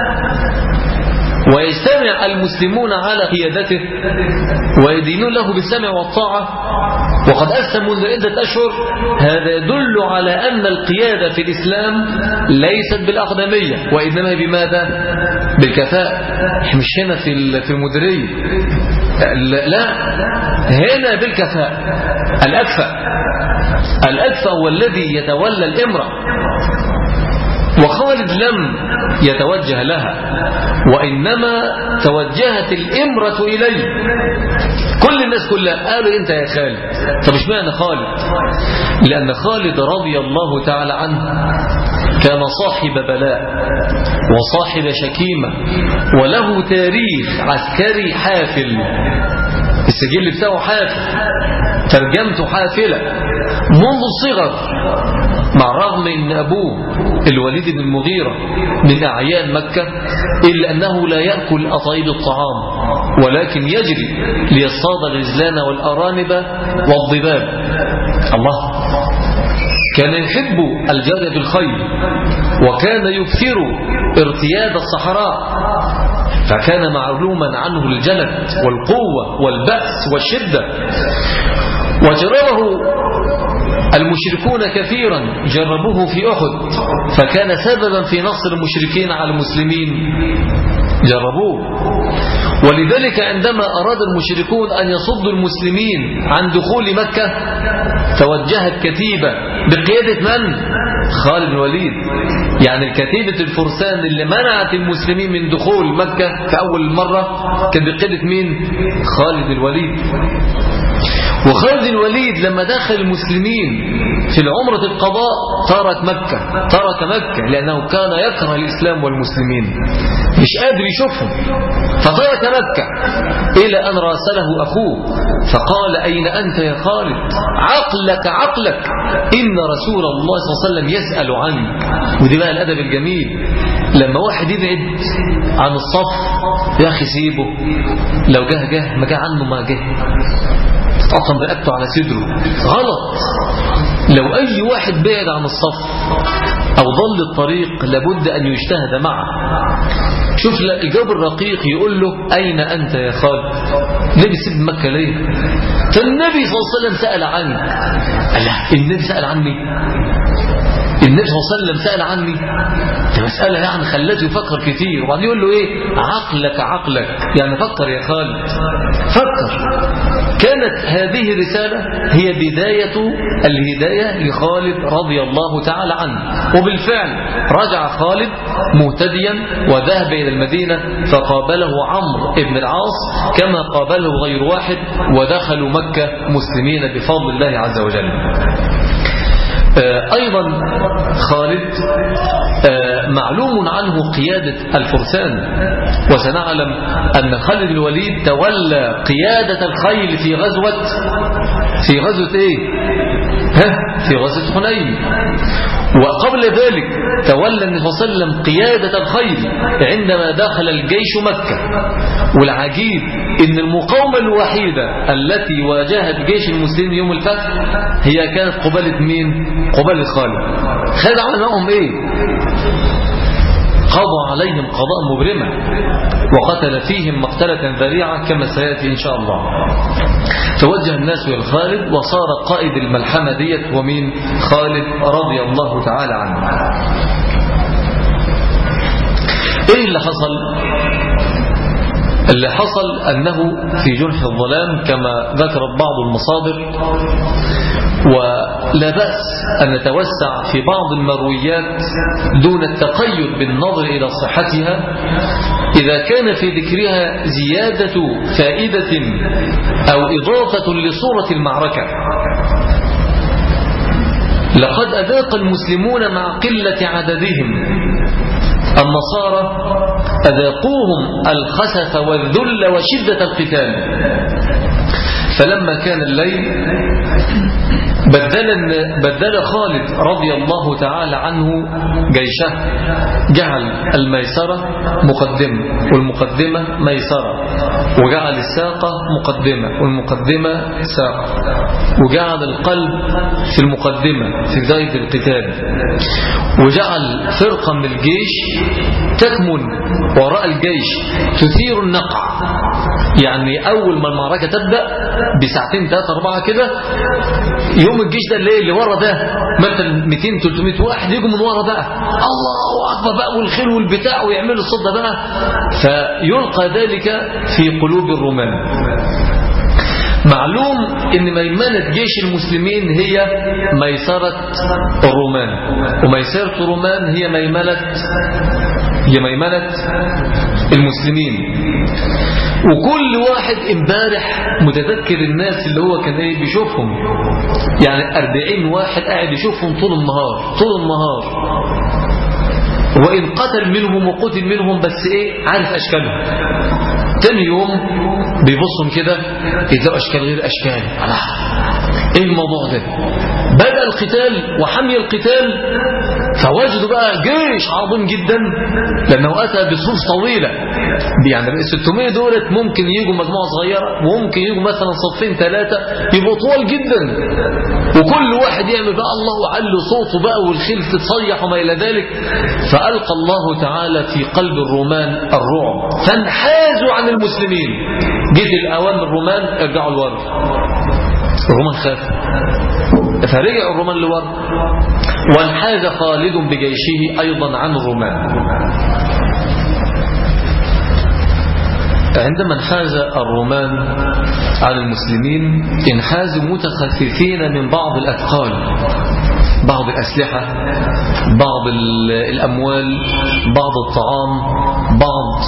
ويجتمع المسلمون على قيادته ويدينون له بالسمع والطاعة وقد أسلم منذ عدة أشهر. هذا يدل على أن القيادة في الإسلام ليست بالأقدمية وإنما بماذا؟ بالكفاءة. مش هنا في في المديرية، لا، هنا بالكفاءة. الأكفأ الأكفأ هو الذي يتولى الإمرة. وخالد لم يتوجه لها، وإنما توجهت الإمرة إليه. كل الناس كلها قالوا أنت يا خالد. طب اشمعنى خالد؟ لأن خالد رضي الله تعالى عنه كان صاحب بلاء وصاحب شكيمة، وله تاريخ عسكري حافل، السجل بتاعه حافل، ترجمته حافلة منذ الصغر، مع الرغم ان ابوه الوليد بن المغيرة من اعيان مكة، الا انه لا يأكل اطايب الطعام، ولكن يجري ليصطاد الغزلان والارانب والضباب. الله، كان يحب الجري بالخيل، وكان يكثر ارتياد الصحراء، فكان معلوما عنه الجلد والقوة والبأس والشدة. وجربه المشركون كثيرا، جربوه في أحد، فكان سببا في نصر المشركين على المسلمين، جربوه. ولذلك عندما أراد المشركون أن يصدوا المسلمين عن دخول مكة، توجهت كتيبة بقيادة من؟ خالد بن الوليد. يعني كتيبة الفرسان اللي منعت المسلمين من دخول مكة في أول مرة كان بقيادة مين؟ خالد بن الوليد. وخالد بن الوليد لما دخل المسلمين في العمرة القضاء ترك مكة، ترك مكة لأنه كان يكره الإسلام والمسلمين، مش قادر يشوفهم، فترك مكة إلى أن راسله أخوه فقال: أين أنت يا خالد؟ عقلك عقلك، إن رسول الله صلى الله عليه وسلم يسأل عنك. ودي بقى الأدب الجميل، لما واحد يبعد عن الصف، يا أخي سيبه، لو جه جه، ما جه عنه ما جه، تتقطم رقبته على صدره، غلط. لو أي واحد بعد عن الصف أو ضل الطريق لابد أن يجتهد معه. شوف الجواب الرقيق يقول له: أين أنت يا خالد؟ ليه بتسيب مكة ليه؟ فالنبي صلى الله عليه وسلم سأل عنك. لا، النبي سأل عني؟ النبي صلى الله عليه وسلم سأل عني؟ دي مسألة يعني خلته يفكر كتير. وبعدين يقول له إيه؟ عقلك عقلك، يعني فكر يا خالد، فكر. كانت هذه الرسالة هي بداية الهداية لخالد رضي الله تعالى عنه. وبالفعل رجع خالد مهتديا وذهب إلى المدينة، فقابله عمرو بن العاص كما قابله غير واحد، ودخلوا مكة مسلمين بفضل الله عز وجل. أيضا خالد معلوم عنه قيادة الفرسان، وسنعلم أن خالد بن الوليد تولى قيادة الخيل في غزوة في غزوة إيه؟ ها؟ في غزوة حنين. وقبل ذلك تولى النبي صلى الله عليه وسلم قيادة الخيل عندما دخل الجيش مكة. والعجيب إن المقاومة الوحيدة التي واجهت جيش المسلمين يوم الفتح هي كانت قبالة مين؟ قبالة خالد. خالد عمل معهم إيه؟ قضى عليهم قضاء مبرمة، وقتل فيهم مقتلة ذريعة كما سيأتي إن شاء الله. توجه الناس إلى خالد، وصار قائد الملحمة ديت ومين؟ خالد رضي الله تعالى عنه. إيه اللي حصل؟ اللي حصل أنه في جنح الظلام كما ذكرت بعض المصادر، ولا بأس أن نتوسع في بعض المرويات دون التقيد بالنظر إلى صحتها إذا كان في ذكرها زيادة فائدة أو إضافة لصورة المعركة. لقد أذاق المسلمون مع قلة عددهم، النصارى أذاقوهم الخسف والذل وشدة القتال. فلما كان الليل بدل, بدل خالد رضي الله تعالى عنه جيشه، جعل الميسرة مقدمة والمقدمة ميسرة، وجعل الساقة مقدمة والمقدمة ساقة، وجعل القلب في المقدمة في بداية القتال، وجعل فرقة من الجيش تكمن وراء الجيش تثير النقع. يعني أول ما المعركة تبدأ بساعتين ثلاثة أربعة كده، يوم الجيش ده اللي, اللي ورا ده مثلا مئتين ثلاثمئة واحد يجوا من ورا بقى، الله أكبر بقى، والخيل والبتاع، ويعملوا الصد ده بقى، فيلقى ذلك في قلوب الرومان. معلوم ان ميمنة جيش المسلمين هي ميسرة الرومان، وميسرة الرومان هي ميمنة هي ميمنة المسلمين. وكل واحد امبارح متذكر الناس اللي هو كان ايه بيشوفهم، يعني أربعين واحد قاعد يشوفهم طول النهار طول النهار، وإن قتل منهم وقتل منهم بس ايه عارف أشكالهم. تاني يوم بيبصهم كده يلاقوا أشكال غير أشكال. الله، ايه الموضوع ده؟ بدأ القتال وحمي القتال، فوجدوا بقى جيش عظيم جدا لأنه أتى بصفوف طويلة، يعني ستمائة دولت ممكن يجوا مجموعة صغيرة، وممكن يجوا مثلا صفين ثلاثة يبقوا طوال جدا، وكل واحد يعمل بقى الله وعلى صوته بقى والخيل تتصيح وما إلى ذلك. فألقى الله تعالى في قلب الرومان الرعب فانحازوا عن المسلمين. جيت الأوان الرومان ارجعوا لورا، الرومان خافوا فرجعوا الرومان لورا، وانحاز خالد بجيشه أيضا عن الرومان. عندما انحاز الرومان عن المسلمين انحازوا متخففين من بعض الأثقال، بعض الأسلحة، بعض الأموال، بعض الطعام، بعض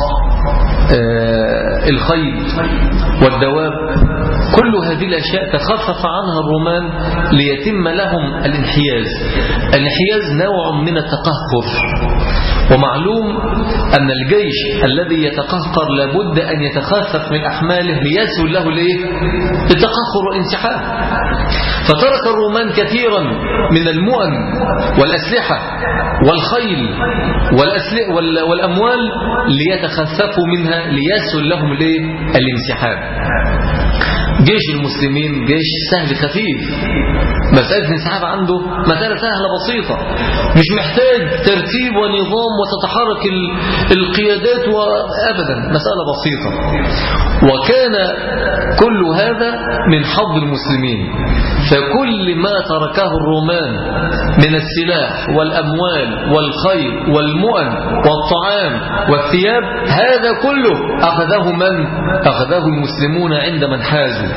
الخيل والدواب. كل هذه الأشياء تخفف عنها الرومان ليتم لهم الانحياز. الانحياز نوع من التقهقر، ومعلوم أن الجيش الذي يتقهقر لابد أن يتخفف من أحماله ليسهل له التقهقر والانسحاب. فترك الرومان كثيرا من المؤن والأسلحة والخيل والأموال ليتخففوا منها ليسهل لهم الانسحاب. جيش المسلمين جيش سهل خفيف، مسألة الانسحاب عنده مسألة سهلة بسيطة، مش محتاج ترتيب ونظام وتتحرك القيادات وأبدا، مسألة بسيطة. وكان كل هذا من حظ المسلمين، فكل ما تركه الرومان من السلاح والأموال والخيل والمؤن والطعام والثياب، هذا كله أخذه من؟ أخذه المسلمون عندما انحازوا.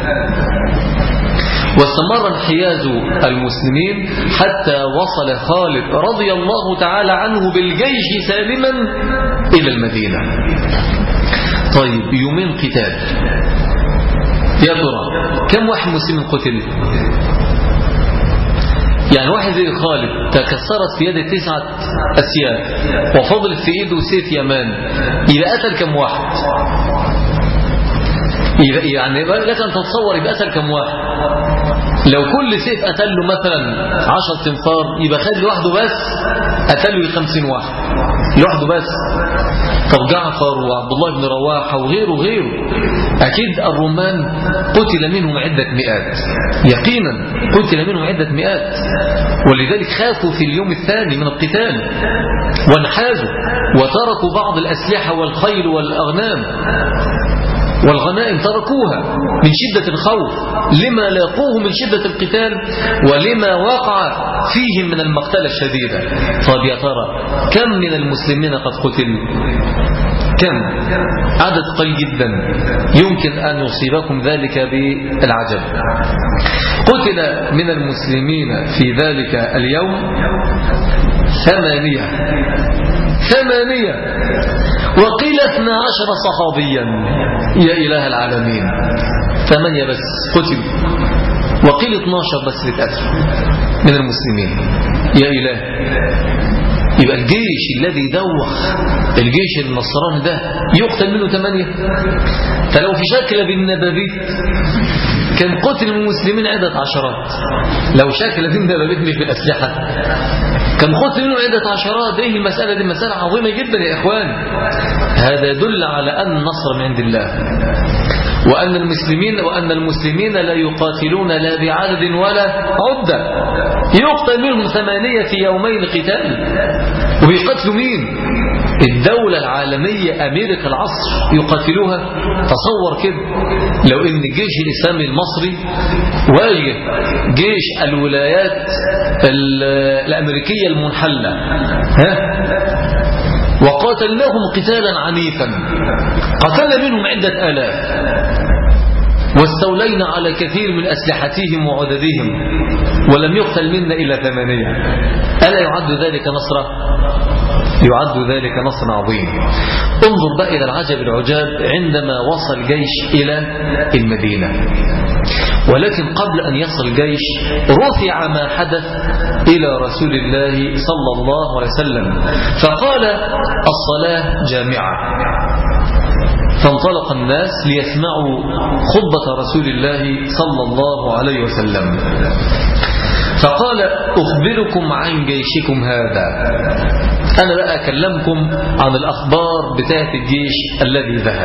واستمر انحياز المسلمين حتى وصل خالد رضي الله تعالى عنه بالجيش سالما إلى المدينة. طيب، يومين قتال، يا ترى كم واحد مسلم قتل؟ يعني واحد زي خالد تكسرت في يده تسعة أسياف وفضلت في يده سيف يمان، إذا قتل كم واحد؟ يعني لك أن تتصور يبقى قتل كم واحد؟ لو كل سيف قتل له مثلا عشر تنفار يبقى خالد لوحده بس قتل له خمسين واحد لوحده بس. طب جعفر وعبد الله بن رواحة وغيره وغيره، أكيد الرومان قتل منهم عدة مئات، يقينا قتل منهم عدة مئات، ولذلك خافوا في اليوم الثاني من القتال وانحازوا وتركوا بعض الأسلحة والخيل والأغنام والغنائم، تركوها من شدة الخوف لما لاقوه من شدة القتال ولما وقع فيهم من المقتلة الشديدة. طيب يا ترى كم من المسلمين قد قتل؟ كم؟ عدد قليل جدا يمكن أن يصيبكم ذلك بالعجب. قتل من المسلمين في ذلك اليوم ثمانية ثمانية وقيل اثنا عشر صحابيا، يا إله العالمين، ثمانية بس قتل، وقيل اثناشر بس للأسف من المسلمين، يا إله. يبقى الجيش الذي دوخ الجيش النصراني ده يقتل منه ثمانية. فلو في شكل بالنبابيت كان قتل المسلمين عدة عشرات، لو شكل بالنبابيت مش بالأسلحة كان قتل منه عدة عشرات. ايه المسألة دي؟ مسألة عظيمة جدا يا إخوان. هذا يدل على أن النصر من عند الله، وأن المسلمين وأن المسلمين لا يقاتلون لا بعدد ولا عدة. يقتل منهم ثمانية في يومين قتال، وبيقتلوا مين؟ الدولة العالمية أمريكا العصر يقاتلوها. تصور كده لو إن الجيش الإسلامي المصري واجه جيش الولايات الأمريكية المنحلة، ها؟ وقاتلناهم قتالا عنيفا، قتلنا منهم عدة آلاف، واستولينا على كثير من أسلحتهم وعددهم ولم يقتل منا إلا ثمانية، ألا يعد ذلك نصرا؟ يعد ذلك نصر عظيم. انظر بقى إلى العجب العجاب عندما وصل الجيش إلى المدينة، ولكن قبل أن يصل الجيش رفع ما حدث إلى رسول الله صلى الله عليه وسلم فقال الصلاة جامعة، فانطلق الناس ليسمعوا خطبة رسول الله صلى الله عليه وسلم، فقال أخبركم عن جيشكم هذا، أنا بقى أكلمكم عن الأخبار بتاعة الجيش الذي ذهب.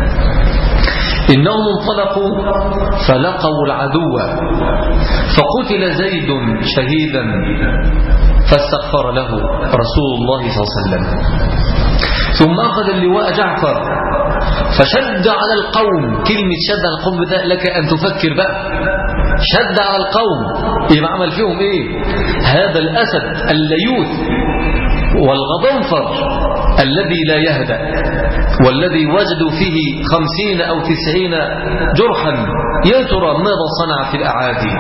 إنهم انطلقوا فلقوا العدو فقتل زيد شهيدا فاستغفر له رسول الله صلى الله عليه وسلم، ثم أخذ اللواء جعفر فشد على القوم. كلمة شد على القوم ده لك أن تفكر بقى، شد على القوم يبقى عمل فيهم إيه؟ هذا الأسد الليوث والغضنفر الذي لا يهدأ والذي وجدوا فيه خمسين أو تسعين جرحا، يا ترى ماذا صنع في الأعادي؟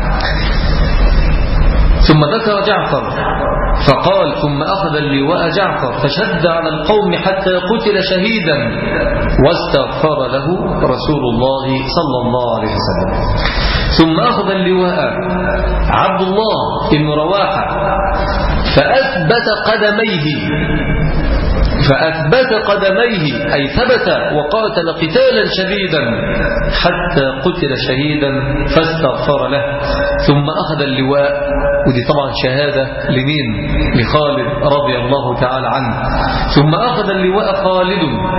ثم ذكر جعفر فقال ثم أخذ اللواء جعفر فشد على القوم حتى قتل شهيدا واستغفر له رسول الله صلى الله عليه وسلم. ثم أخذ اللواء عبد الله بن رواحة فأثبت قدميه فأثبت قدميه أي ثبت وقاتل قتالا شديدا حتى قتل شهيدا فاستغفر له. ثم أخذ اللواء، ودي طبعا شهادة لمين؟ لخالد رضي الله تعالى عنه. ثم أخذ اللواء خالد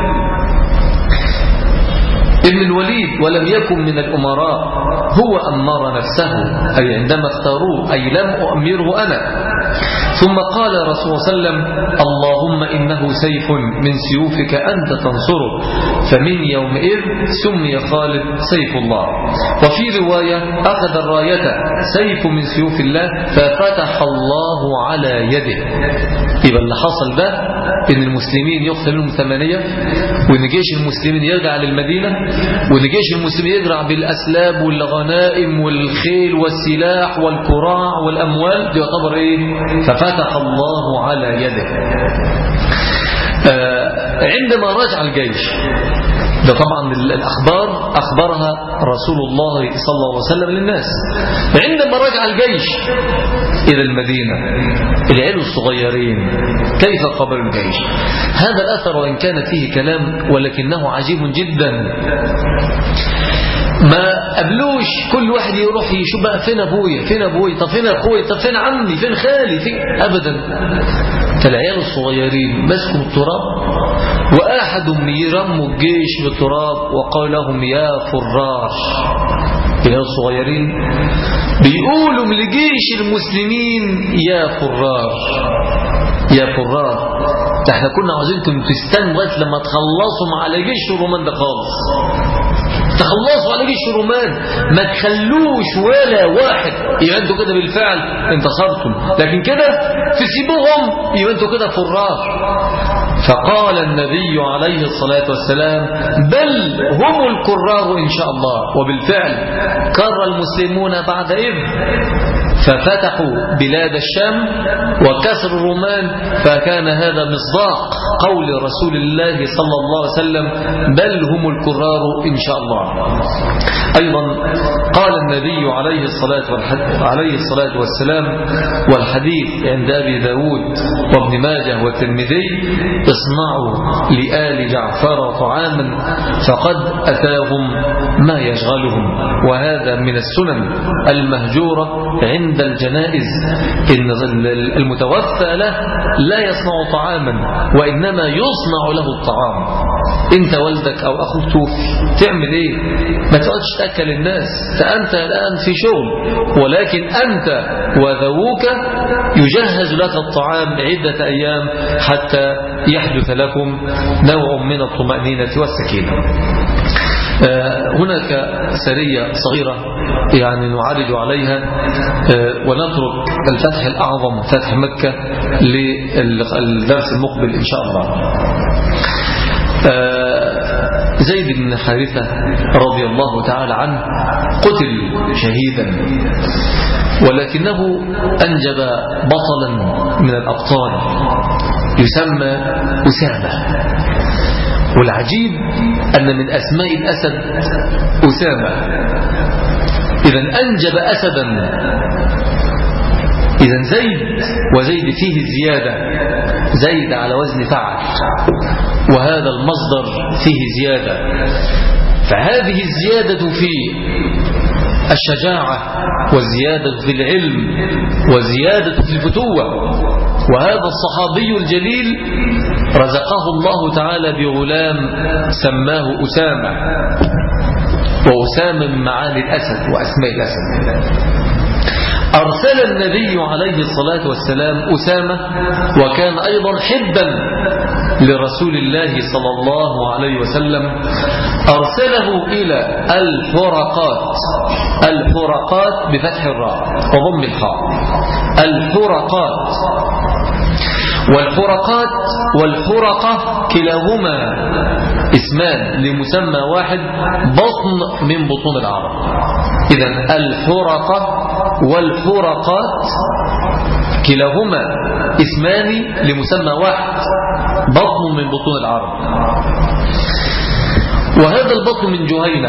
ابن الوليد ولم يكن من الأمراء، هو أمر نفسه أي عندما اختاروه أي لم أؤمره أنا. ثم قال رسول الله صلى الله عليه وسلم اللهم إنه سيف من سيوفك أنت تنصره، فمن يومئذ سمي خالد سيف الله. وفي رواية أخذ الراية سيف من سيوف الله ففتح الله على يده. يبقى اللي حصل ده إن المسلمين يقتلون ثمانية، وإن جيش المسلمين يرجع للمدينة، وإن جيش المسلمين يرجع بالأسلاب والغنائم والخيل والسلاح والكراع والأموال، دي يعتبر إيه؟ ففتح الله على يده. آه عندما رجع الجيش ده طبعا الأخبار أخبرها رسول الله صلى الله عليه وسلم للناس. عندما رجع الجيش إلى المدينة العيال الصغيرين كيف قبلوا الجيش؟ هذا الأثر وإن كان فيه كلام ولكنه عجيب جدا. ما قبلوش كل واحد يروح يشوف بقى فين أبويا فين أبويا طب فين أخويا طب فين عمي فين خالي فين، أبدا. فالعيال الصغيرين مسكوا التراب وأحدهم يرموا الجيش بالتراب وقال لهم يا فراش. العيال الصغيرين بيقولوا لجيش المسلمين يا فراش يا فراش. ده احنا كنا عاوزينكم تستنوا لغايه لما تخلصوا على جيش الرومان ده خالص، تخلصوا على جيش الرومان، ما تخلوش ولا واحد. يبقى انتوا كده بالفعل انتصرتم، لكن كده تسيبوهم يبقى انتوا كده فراش. فقال النبي عليه الصلاة والسلام بل هم الكرار إن شاء الله. وبالفعل كر المسلمون بعد إذ ففتحوا بلاد الشام وكسر الرومان، فكان هذا مصداق قول رسول الله صلى الله عليه وسلم بل هم الكرار إن شاء الله. أيضا قال النبي عليه الصلاة عليه الصلاة والسلام والحديث عند أبي داود وابن ماجه والترمذي اصنعوا لآل جعفر طعاما فقد أتاهم ما يشغلهم. وهذا من السنن المهجورة عند الجنائز، إن المتوفى له لا يصنع طعاما وإنما يصنع له الطعام. انت والدك او اخوك توفي تعمل ايه؟ ما تقعدش تأكل الناس، فأنت الآن في شغل، ولكن أنت وذووك يجهز لك الطعام عدة أيام حتى يحدث لكم نوع من الطمأنينة والسكينة. هناك سرية صغيرة يعني نعرج عليها ونترك الفتح الأعظم فتح مكة للدرس المقبل إن شاء الله. زيد بن حارثة رضي الله تعالى عنه قتل شهيدا، ولكنه أنجب بطلا من الأبطال يسمى أسامة. والعجيب أن من أسماء الأسد أسامة، إذن أنجب أسدا. إذن زيد، وزيد فيه الزيادة، زيد على وزن فعل، وهذا المصدر فيه زيادة، فهذه الزيادة في الشجاعة، والزيادة في العلم، والزيادة في الفتوة. وهذا الصحابي الجليل رزقه الله تعالى بغلام سماه أسامة، وأسامة من معاني الأسد وأسماء الأسد. أرسل النبي عليه الصلاة والسلام أسامة، وكان أيضا حبا لرسول الله صلى الله عليه وسلم، أرسله إلى الحرقات، الحرقات بفتح الراء وضم الحاء، الحرقات. والحرقات والحرقة كلاهما اسمان لمسمى واحد، بطن من بطون العرب. إذن الحرقة والحرقات كلاهما اسمان لمسمى واحد، بطن من بطون العرب. وهذا البطن من جهينة،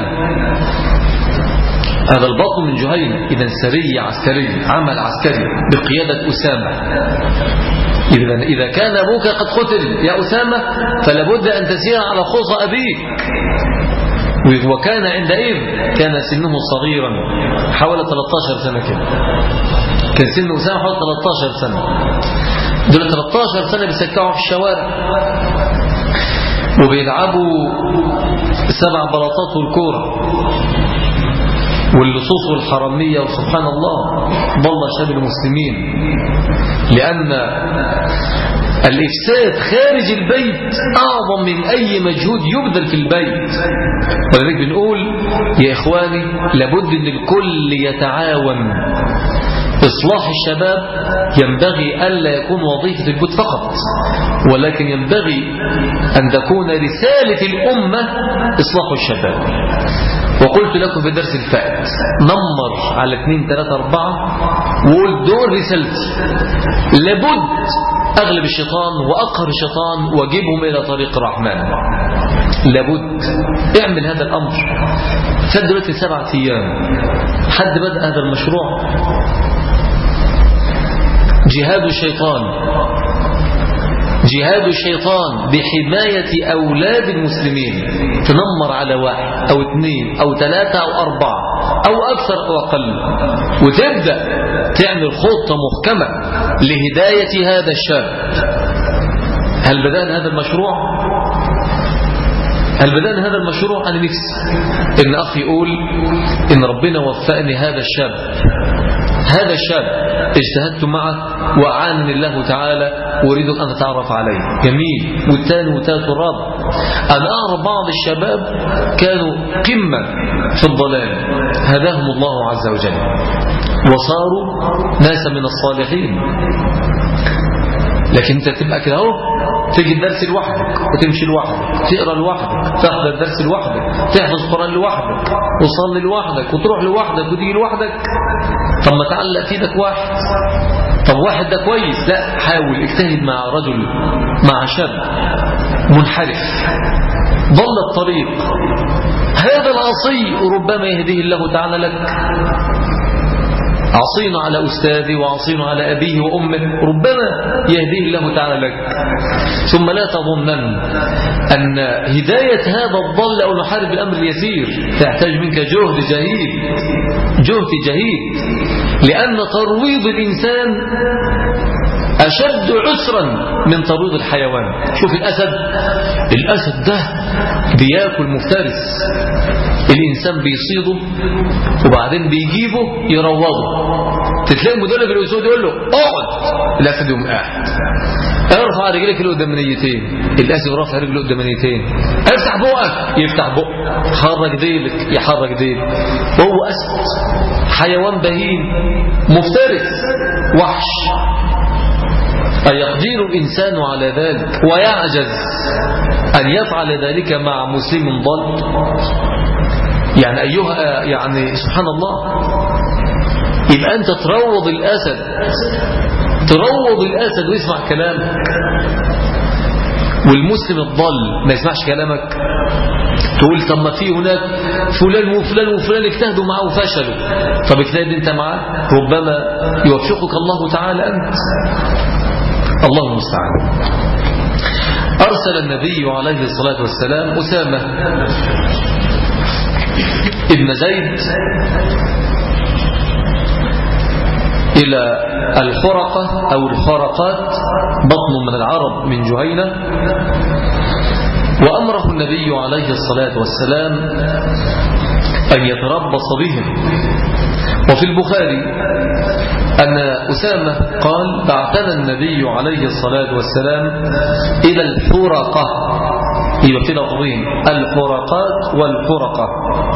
هذا البطن من جهينة. إذن سري عسكري، عمل عسكري بقيادة أسامة. إذن إذا كان أبوك قد قتل يا أسامة فلابد أن تسير على خصى أبيك. وكان عندئذ كان سنه صغيرا، حوالي ثلاثة عشر سنة كده، كان سن أسامة حوالي ثلاثة عشر سنة. دول ثلاثة عشر سنة بيسكعوا في الشوارع وبيلعبوا سبع بلاطات والكورة واللصوص والحرامية، وسبحان الله ضل شاب المسلمين، لأن الإفساد خارج البيت أعظم من أي مجهود يبذل في البيت. ولذلك بنقول يا إخواني لابد أن الكل يتعاون. إصلاح الشباب ينبغي ألا يكون وظيفة البيت فقط، ولكن ينبغي أن تكون رسالة الأمة إصلاح الشباب. وقلت لكم في درس الفائت نمر على اثنين ثلاثة أربعة وقول دول رسالتي، لابد أغلب الشيطان وأقهر الشيطان وجيبهم إلى طريق الرحمن. لابد اعمل هذا الأمر. فات دلوقتي سبعة أيام حد بدأ هذا المشروع. جهاد الشيطان، جهاد الشيطان بحماية أولاد المسلمين. تنمر على واحد أو اثنين أو ثلاثة أو أربعة أو أكثر أو أقل، وتبدأ تعمل خطة محكمة لهداية هذا الشاب. هل بدأنا هذا المشروع؟ هل بدأنا هذا المشروع؟ أنا نفسي إن أخي يقول إن ربنا وفقني هذا الشاب، هذا الشاب اجتهدت معه وأعانني الله تعالى وأريد أن أتعرف عليه. جميل. والثاني والثالث والرابع. أنا أعرف بعض الشباب كانوا قمة في الضلال، هداهم الله عز وجل وصاروا ناسا من الصالحين. لكن أنت تبقى كده اهو، تيجي الدرس لوحدك وتمشي لوحدك، تقرأ لوحدك، تحضر الدرس لوحدك، تحفظ القرآن لوحدك، وتصلي لوحدك، وتروح لوحدك، وتيجي لوحدك. طب ما تعلق في ايدك واحد. طب واحد ده كويس، لا حاول اجتهد مع رجل، مع شاب منحرف ضل الطريق. هذا العصي ربما يهديه الله تعالى لك. عصينا على أستاذه وعصينا على أبيه وأمه، ربما يهديه الله تعالى لك. ثم لا تظنن أن هداية هذا الضل أو المحارب بالأمر اليسير، تحتاج منك جهد جهيد، جهد جهيد، لأن ترويض الإنسان أشد عسرا من ترويض الحيوان. شوف الأسد، الأسد ده بياكل مفترس، الإنسان بيصيده وبعدين بيجيبه يروضه. تتلاقي مدرب الأسود يقول له اقعد، الأسد يقوم قاعد. ارفع رجلك القدامانيتين، الأسد رافع رجله القدامانيتين. افتح بقك، يفتح بقه. حرك ديلك، يحرك ديلك. وهو أسد حيوان بهيم مفترس وحش. أيقدر الإنسان على ذلك ويعجز أن يفعل ذلك مع مسلم ضال؟ يعني أيها يعني سبحان الله، يبقى أنت تروض الأسد تروض الأسد ويسمع كلامك، والمسلم الضال ما يسمعش كلامك. تقول طب ما في هناك فلان وفلان وفلان اجتهدوا معه وفشلوا، طب اجتهد انت معاه، ربما يوفقك الله تعالى أنت. الله المستعان. أرسل النبي عليه الصلاة والسلام أسامة ابن زيد إلى الخرقة أو الخرقات، بطن من العرب من جهينة، وأمره النبي عليه الصلاة والسلام أن يتربص بهم. وفي البخاري أن أسامة قال بعثنا النبي عليه الصلاة والسلام إلى الحرقة، يبقى في لفظين الحرقات والحرقة،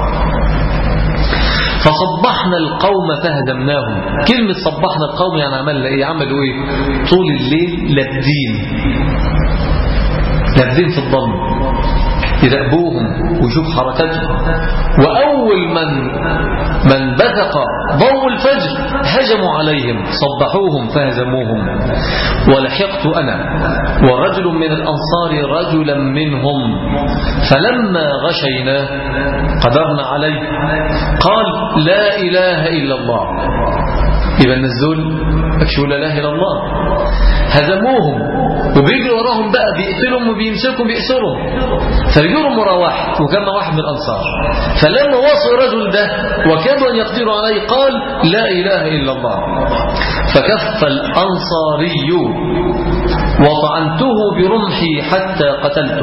فصبحنا القوم فهدمناهم. كلمة صبحنا القوم يعني عملنا إيه؟ عملوا إيه؟ طول الليل لابدين لابدين في الظلم، يراقبوهم ويشوف حركاتهم. وأول من من بثق ضوء الفجر هجموا عليهم صبحوهم فهزموهم. ولحقت أنا ورجل من الأنصار رجلا منهم، فلما غشينا قدرنا عليه قال لا إله إلا الله. يبقى النزول أكشوا لا إله إلا الله. هزموهم وبيجروا وراهم بقى، بيقتلهم وبيمسكهم بيأسرهم، فرجلهم ورا واحد، وكان واحد من الأنصار. فلما وصل الرجل ده وكادوا أن يقدروا عليه قال لا إله إلا الله، فكف الأنصاري وطعنته برمحي حتى قتلته.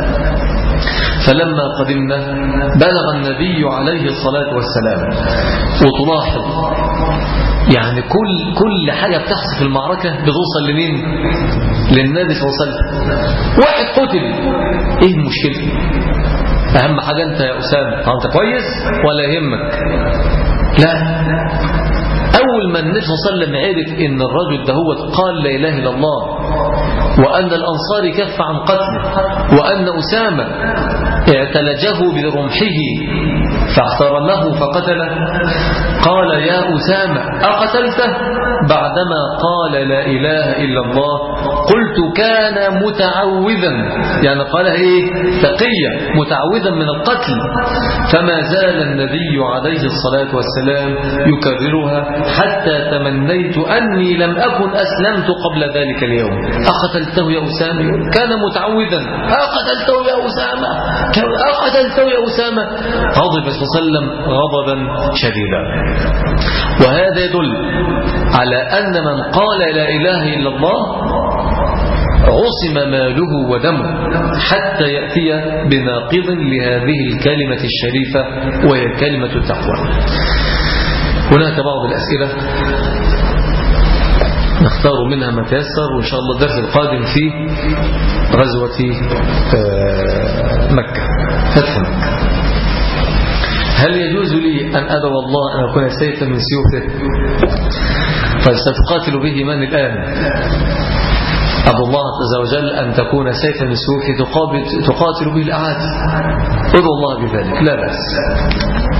فلما قدمنا بلغ النبي عليه الصلاة والسلام. وتلاحظ يعني كل كل حاجة بتحصل في المعركة بتوصل لمين؟ للنبي صلى الله عليه وسلم. واحد قتل، ايه المشكلة؟ اهم حاجة انت يا أسامة، انت كويس ولا يهمك؟ لا، اول ما النبي صلى الله عليه وسلم عرف ان الرجل ده هو قال لا اله الا الله، وان الانصار كف عن قتله، وان أسامة اعتلجه برمحه فاحترمه فقتله، قال يا أسامة أقتلته؟ بعدما قال لا إله إلا الله. قلت كان متعوذا، يعني قالها إيه؟ تقيا، متعوذا من القتل. فما زال النبي عليه الصلاة والسلام يكررها حتى تمنيت أني لم أكن أسلمت قبل ذلك اليوم. أقتلته يا أسامة؟ كان متعوذا. أقتلته يا أسامة؟ أقتلته يا أسامة؟ غضب صلى الله عليه وسلم غضبا شديدا. وهذا يدل على أن من قال لا إله إلا الله عصم ماله ودمه حتى يأتي بناقض لهذه الكلمة الشريفة، وهي كلمة التقوى. هناك بعض الأسئلة نختار منها ما تيسر، وإن شاء الله الدرس القادم في غزوة مكة، فتح مكة. هل يجوز لي أن أدعو الله أن أكون سيفا من سيوفه؟ فستقاتل به من الآن؟ أدعو الله عز وجل أن تكون سيفا من سيوفه تقاتل به الأعادي. أدعو الله بذلك، لا بأس.